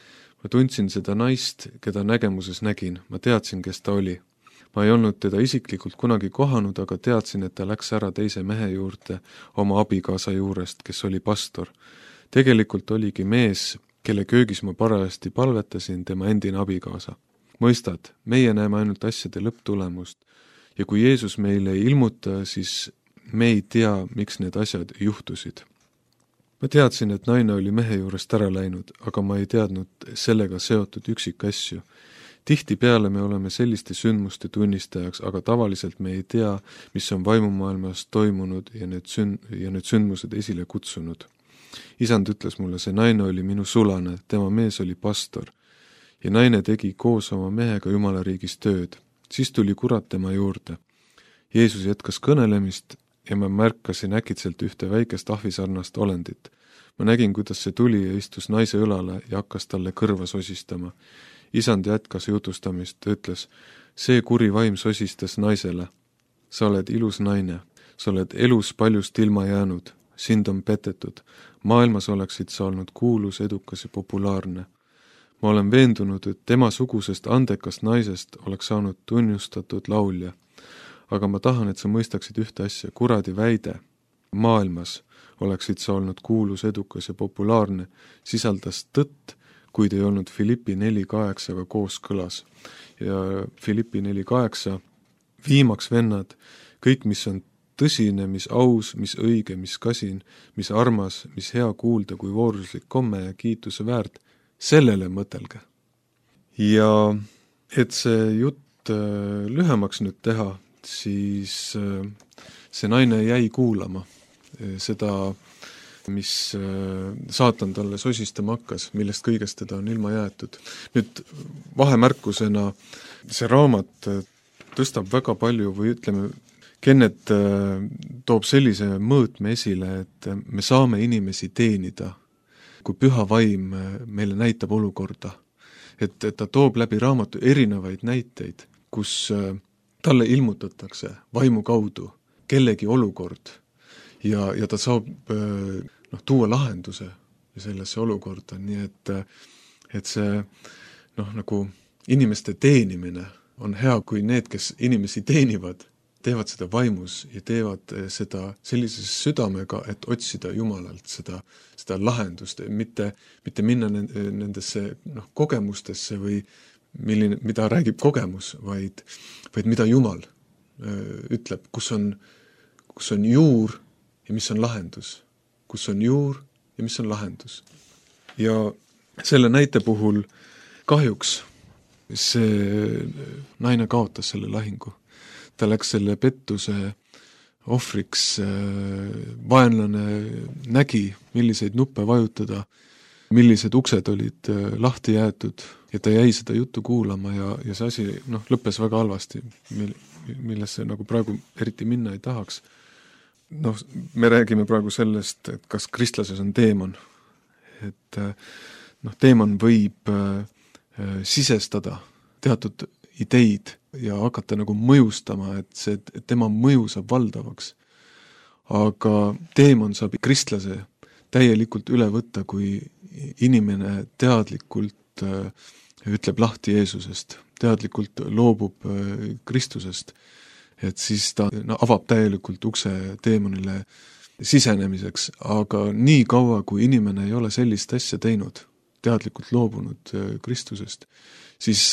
Ma tundsin seda naist, keda nägemuses nägin, ma teadsin, kes ta oli. Ma ei olnud teda isiklikult kunagi kohanud, aga teadsin, et ta läks ära teise mehe juurde oma abikaasa juurest, kes oli pastor. Tegelikult oligi mees, kelle köögis ma parajasti palvetasin, tema endine abikaasa. Mõistad, meie näeme ainult asjade lõpptulemust ja kui Jeesus meile ei ilmuta, siis me ei tea, miks need asjad juhtusid. Ma teadsin, et naine oli mehe juurest ära läinud, aga ma ei teadnud sellega seotud üksikasju. Tihtipeale me oleme selliste sündmuste tunnistajaks, aga tavaliselt me ei tea, mis on vaimumaailmas toimunud ja need, sün- ja need sündmused esile kutsunud. Isand ütles mulle, see naine oli minu sulane, tema mees oli pastor ja naine tegi koos oma mehega Jumalariigis tööd. Siis tuli kurat tema juurde. Jeesus jätkas kõnelemist ja ma märkasin äkitselt ühte väikest ahvisarnast olendit. Ma nägin, kuidas see tuli ja istus naise õlale ja hakkas talle kõrva sosistama. Isand jätkas jutustamist, ta ütles, see kuri vaim sosistas naisele. Sa oled ilus naine, sa oled elus paljust ilma jäänud, sind on petetud. Maailmas oleksid sa olnud kuulus, edukas ja populaarne. Ma olen veendunud, et tema sugusest andekast naisest oleks saanud tunnustatud laulja. Aga ma tahan, et sa mõistaksid ühte asja, kuradi väide. Maailmas oleksid sa olnud kuulus, edukas ja populaarne, sisaldas tõtt, kuid ei olnud Filippi neli kaheksaga kooskõlas. Ja Filippi neli kaheksa, viimaks vennad, kõik, mis on tõsine, mis aus, mis õige, mis kasin, mis armas, mis hea kuulda kui vooruslik komme ja kiituse väärt, sellele mõtelge. Ja et see jutt lühemaks nüüd teha, siis see naine jäi kuulama seda, mis saatan talle sosistama hakkas, millest kõigest teda on ilma jäetud. Nüüd vahemärkusena see raamat tõstab väga palju või ütleme, Kennet toob sellise mõõtme esile, et me saame inimesi teenida, kui püha vaim meile näitab olukorda. Et, et ta toob läbi raamatu erinevaid näiteid, kus talle ilmutatakse vaimu kaudu kellegi olukord ja, ja ta saab noh, tuua lahenduse sellesse olukorda, nii et, et see noh, nagu inimeste teenimine on hea, kui need, kes inimesi teenivad, teevad seda vaimus ja teevad seda sellises südamega, et otsida Jumalalt seda, seda lahendust, mitte, mitte minna nendesse noh, kogemustesse või milline, mida räägib kogemus, vaid, vaid mida Jumal öö, ütleb, kus on, kus on juur ja mis on lahendus. Kus on juur ja mis on lahendus. Ja selle näite puhul kahjuks see naine kaotas selle lahingu. Ta läks selle pettuse ohvriks, vaenlane nägi, milliseid nuppe vajutada, millised uksed olid lahti jäetud ja ta jäi seda juttu kuulama ja, ja see asi noh, lõppes väga halvasti, millesse nagu praegu eriti minna ei tahaks. Noh, me räägime praegu sellest, et kas kristlases on teemon. Et noh, teemon võib äh, sisestada teatud ideid ja hakata nagu mõjustama, et see, et tema mõju saab valdavaks. Aga teemon saab kristlase täielikult üle võtta, kui inimene teadlikult äh, ütleb lahti Jeesusest, teadlikult loobub äh, Kristusest, et siis ta no, avab täielikult ukse teemonile sisenemiseks, aga nii kaua, kui inimene ei ole sellist asja teinud, teadlikult loobunud Kristusest, siis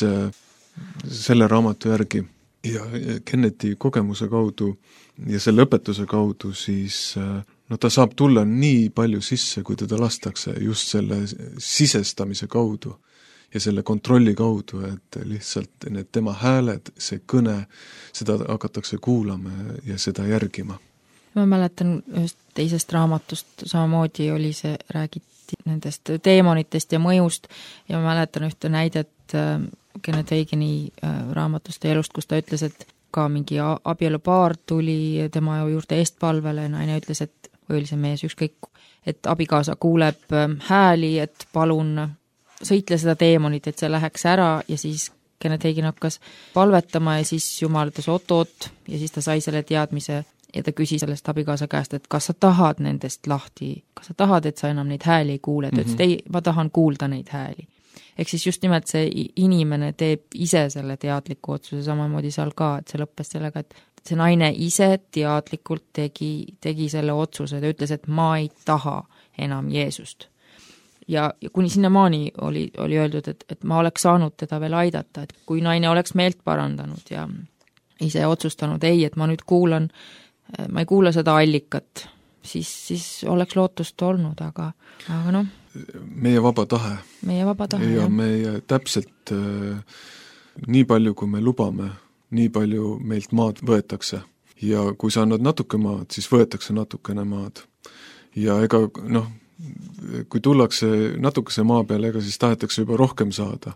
selle raamatu järgi ja Kennethi kogemuse kaudu ja selle õpetuse kaudu siis no ta saab tulla nii palju sisse, kui teda lastakse just selle sisestamise kaudu ja selle kontrolli kaudu, et lihtsalt need tema hääled, see kõne, seda hakatakse kuulama ja seda järgima. Ma mäletan ühest teisest raamatust, samamoodi oli see, räägiti nendest teemonitest ja mõjust ja ma mäletan ühte näidet Kenneth Hagini raamatust ja elust, kus ta ütles, et ka mingi abielupaar tuli tema juurde eestpalvele, naine ütles, et või oli see mees ükskõik, et abikaasa kuuleb hääli, et palun sõitle seda teemonit, et see läheks ära ja siis Kenneth Hagin hakkas palvetama ja siis Jumal ütles oot-oot ja siis ta sai selle teadmise ja ta küsis sellest abikaasa käest, et kas sa tahad nendest lahti, kas sa tahad, et sa enam neid hääli ei kuule, ta ütles, et ei, ma tahan kuulda neid hääli. Ehk siis just nimelt see inimene teeb ise selle teadliku otsuse, samamoodi seal ka, et see lõppes sellega, et see naine ise teadlikult tegi, tegi selle otsuse, ta ütles, et ma ei taha enam Jeesust. Ja, ja kuni sinnamaani oli, oli öeldud, et, et ma oleks saanud teda veel aidata, et kui naine oleks meelt parandanud ja ise otsustanud, ei, et ma nüüd kuulan, ma ei kuula seda allikat, siis, siis oleks lootust olnud, aga, aga noh. Meie vaba tahe. Meie vaba tahe, ja jah. meie täpselt äh, nii palju, kui me lubame, nii palju meilt maad võetakse. Ja kui sa annad natuke maad, siis võetakse natukene maad. Ja ega, noh, kui tullakse natukese maa peale, ega siis tahetakse juba rohkem saada.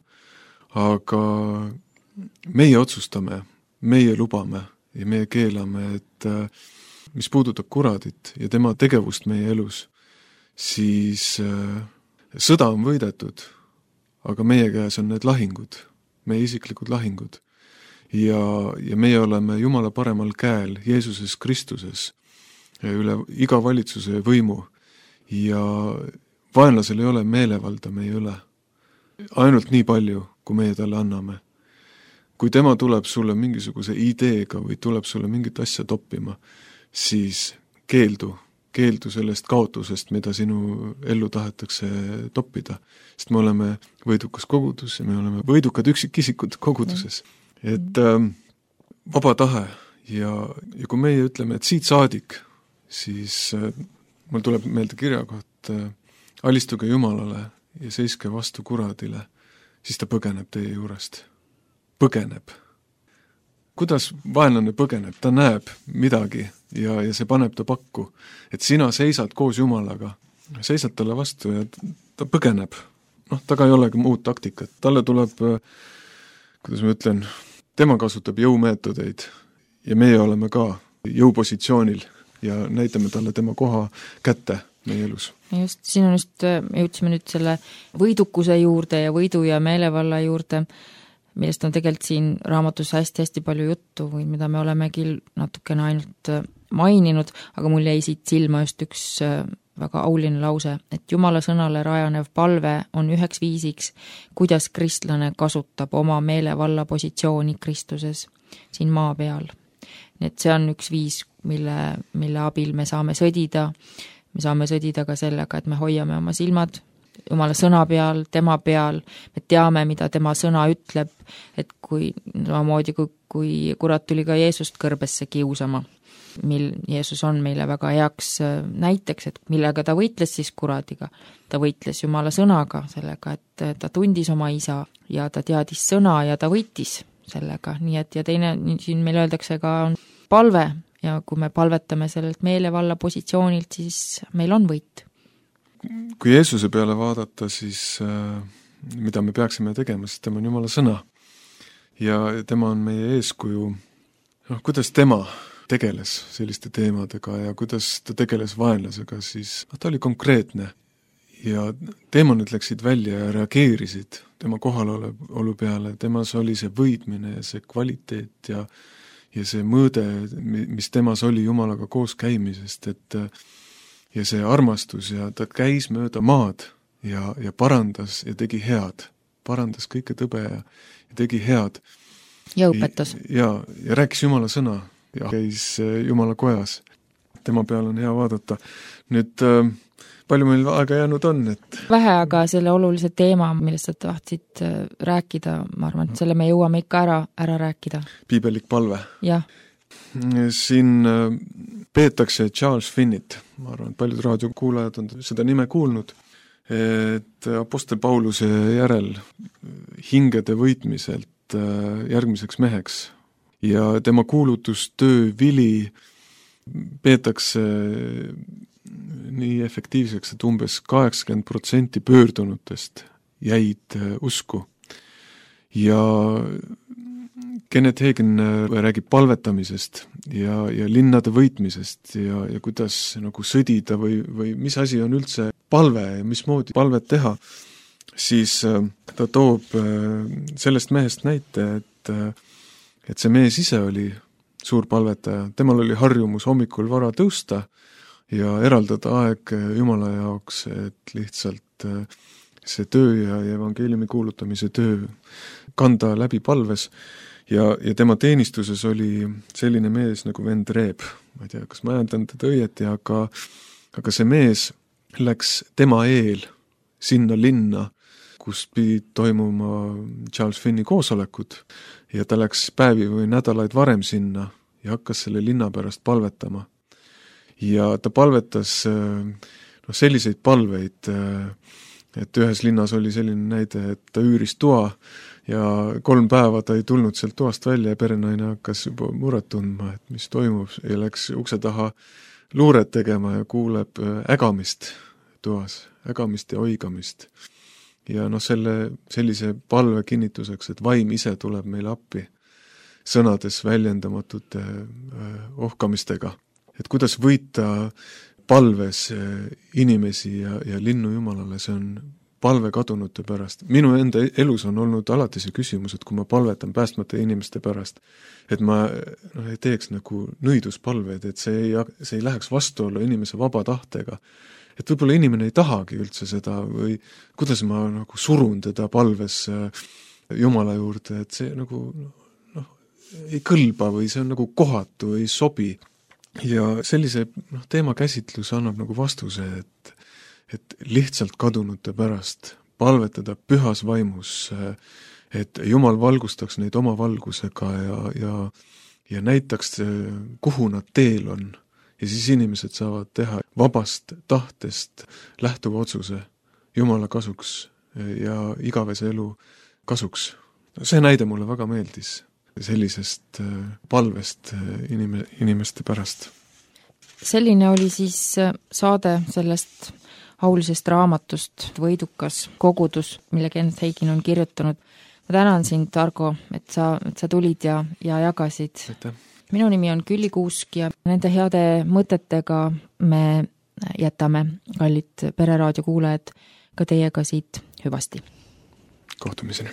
Aga meie otsustame, meie lubame ja meie keelame, et mis puudutab kuradit ja tema tegevust meie elus, siis sõda on võidetud, aga meie käes on need lahingud, meie isiklikud lahingud. Ja, ja meie oleme Jumala paremal käel Jeesuses Kristuses üle iga valitsuse võimu. Ja vaenlasel ei ole meelevalda meie üle. Ainult nii palju, kui meie talle anname. Kui tema tuleb sulle mingisuguse ideega või tuleb sulle mingit asja toppima, siis keeldu, keeldu sellest kaotusest, mida sinu ellu tahetakse toppida. Sest me oleme võidukas kogudus ja me oleme võidukad üksikisikud koguduses. Et ähm, vaba tahe ja, ja kui meie ütleme, et siit saadik, siis äh, mul tuleb meelde kirjakoht, alistuge Jumalale ja seiske vastu kuradile, siis ta põgeneb teie juurest. Põgeneb. Kuidas vaenlane põgeneb? Ta näeb midagi ja, ja see paneb ta pakku. Et sina seisad koos Jumalaga, seisad talle vastu ja ta põgeneb. Noh, taga ei olegi muud taktikat. Talle tuleb, kuidas ma ütlen, tema kasutab jõumeetodeid ja meie oleme ka jõupositsioonil ja näitame talle tema koha kätte meie elus. Just, siin on just, jõudsime nüüd selle võidukuse juurde ja võidu ja meelevalla juurde, millest on tegelikult siin raamatus hästi-hästi palju juttu või mida me olemegi natukene ainult maininud, aga mul jäi siit silma just üks väga auline lause, et Jumala sõnale rajanev palve on üheks viisiks, kuidas kristlane kasutab oma meelevalla positsiooni Kristuses siin maa peal. Nii et see on üks viis, mille, mille abil me saame sõdida. Me saame sõdida ka sellega, et me hoiame oma silmad Jumala sõna peal, tema peal, me teame, mida tema sõna ütleb, et kui samamoodi, kui, kui kurat tuli ka Jeesust kõrbesse kiusama, mil Jeesus on meile väga heaks näiteks, et millega ta võitles siis kuradiga. Ta võitles Jumala sõnaga sellega, et ta tundis oma isa ja ta teadis sõna ja ta võitis sellega, nii et ja teine, siin meil öeldakse ka on palve ja kui me palvetame sellelt meelevalla positsioonilt, siis meil on võit. Kui Jeesuse peale vaadata, siis äh, mida me peaksime tegema, siis tema on Jumala sõna ja tema on meie eeskuju, noh, kuidas tema tegeles selliste teemadega ja kuidas ta tegeles vaenlasega, siis noh, ta oli konkreetne ja teemonid läksid välja ja reageerisid tema kohalolu peale, temas oli see võidmine ja see kvaliteet ja, ja see mõõde, mis temas oli Jumalaga koos käimisest, et ja see armastus ja ta käis mööda maad ja, ja parandas ja tegi head, parandas kõike tõbe ja, ja tegi head. Ja õpetas. Ja, ja rääkis Jumala sõna ja käis Jumala kojas. Tema peal on hea vaadata. Nüüd palju meil aega jäänud on, et vähe, aga selle olulise teema, millest sa tahtsid rääkida, ma arvan, et selle me jõuame ikka ära, ära rääkida. Piibelik palve. Jah. Siin peetakse Charles Finnit, ma arvan, et paljud raadiokuulajad on seda nime kuulnud, et Apostel Pauluse järel hingede võitmiselt järgmiseks meheks ja tema kuulutustöö vili peetakse nii efektiivseks, et umbes kaheksakümmend protsenti pöördunutest jäid usku. Ja Kenneth Hagin räägib palvetamisest ja, ja linnade võitmisest ja, ja kuidas nagu sõdida või, või mis asi on üldse palve ja mismoodi palvet teha, siis ta toob sellest mehest näite, et, et see mees ise oli suur palvetaja, temal oli harjumus hommikul vara tõusta ja eraldada aeg Jumala jaoks, et lihtsalt see töö ja evangeeliumi kuulutamise töö kanda läbi palves ja, ja tema teenistuses oli selline mees nagu vend Reeb. Ma ei tea, kas ma ajandan teda õieti, aga, aga see mees läks tema eel sinna linna, kus pidi toimuma Charles Finni koosolekud ja ta läks päevi või nädalaid varem sinna ja hakkas selle linna pärast palvetama. Ja ta palvetas no, selliseid palveid, et ühes linnas oli selline näide, et ta üüris toa ja kolm päeva ta ei tulnud sealt toast välja ja perenaine hakkas juba muret tundma, et mis toimub ja läks ukse taha luuret tegema ja kuuleb ägamist toas, ägamist ja oigamist. Ja noh, selle, sellise palve kinnituseks, et vaim ise tuleb meile appi sõnades väljendamatute ohkamistega. Et kuidas võita palves inimesi ja, ja linnu Jumalale, see on palve kadunute pärast. Minu enda elus on olnud alati see küsimus, et kui ma palvetan päästmata inimeste pärast, et ma no, ei teeks nagu nõiduspalveid, et see ei, see ei läheks vastuollu inimese vaba tahtega. Et võib-olla inimene ei tahagi üldse seda või kuidas ma nagu surun teda palves Jumala juurde, et see nagu noh, ei kõlba või see on nagu kohatu, ei sobi. Ja sellise noh, teema käsitlus annab nagu vastuse, et, et lihtsalt kadunute pärast palvetada pühas vaimus, et Jumal valgustaks neid oma valgusega ja, ja, ja näitaks, kuhu nad teel on. Ja siis inimesed saavad teha vabast tahtest lähtuva otsuse Jumala kasuks ja igavese elu kasuks. See näide mulle väga meeldis sellisest palvest inime, inimeste pärast. Selline oli siis saade sellest aulisest raamatust Võidukas kogudus, mille Kenneth Hagin on kirjutanud. Ma tänan sind, Argo, et sa, et sa tulid ja, ja jagasid. Aitäh. Minu nimi on Külli Kuusk ja nende heade mõtetega me jätame, kallid Pereraadio kuulajad, ka teiega siit hüvasti. Kohtumiseni.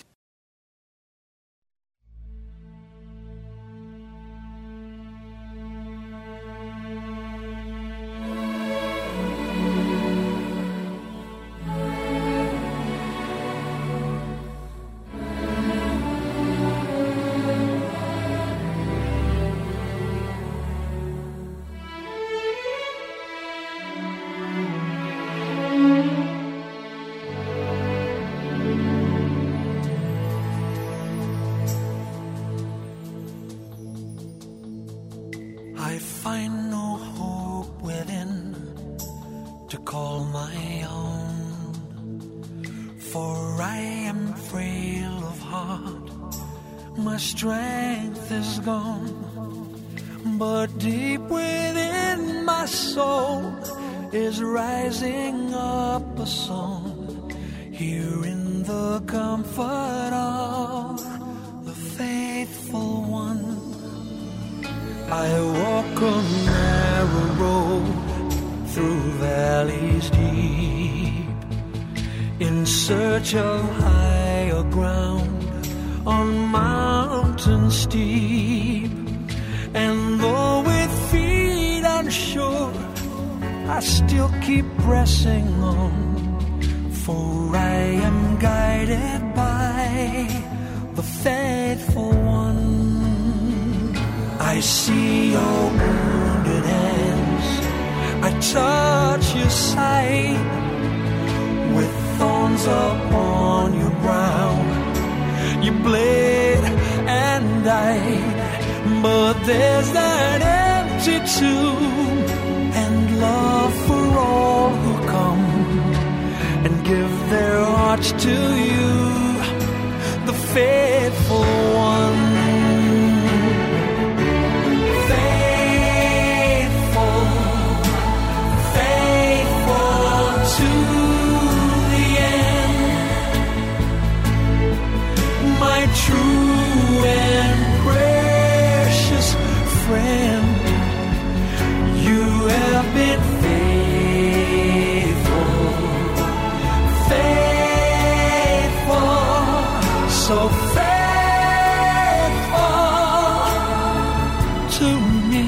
I find no hope within to call my own, for I am frail of heart, my strength is gone, but deep within my soul is rising up a song, here in the comfort of the faithful one. I walk a narrow road through valleys deep, in search of higher ground on mountains steep. And though with feet unsure, I still keep pressing on, for I am guided by the faithful one. I see your wounded hands, I touch your side, with thorns upon your brow. You bled and died, but there's that empty tomb and love for all who come and give their hearts to you, the faithful one. Faithful, faithful to the end, my true and precious friend. You have been faithful, faithful, so faithful to me.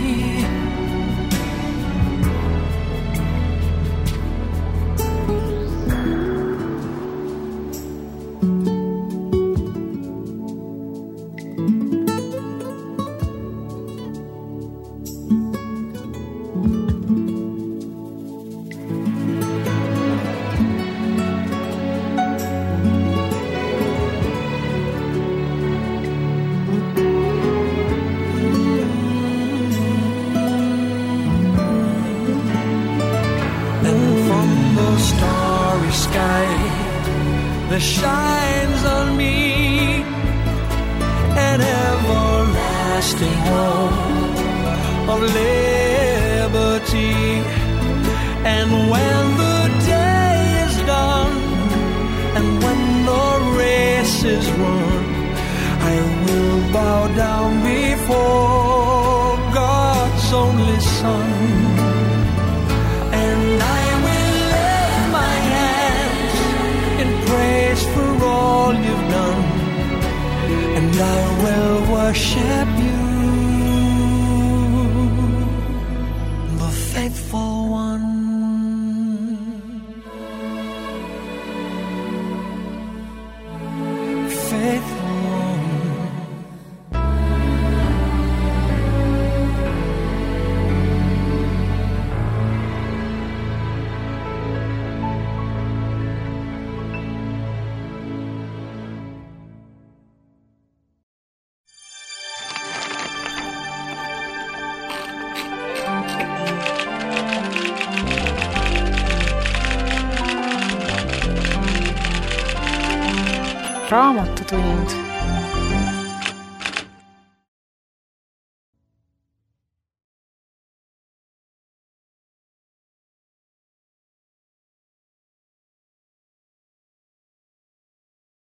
There shines on me an everlasting hope of liberty. And when the day is done and when the race is run, I will bow down before God's only Son. For all you've done, and I will worship you, the faithful one. Faithful one. Raamatutund.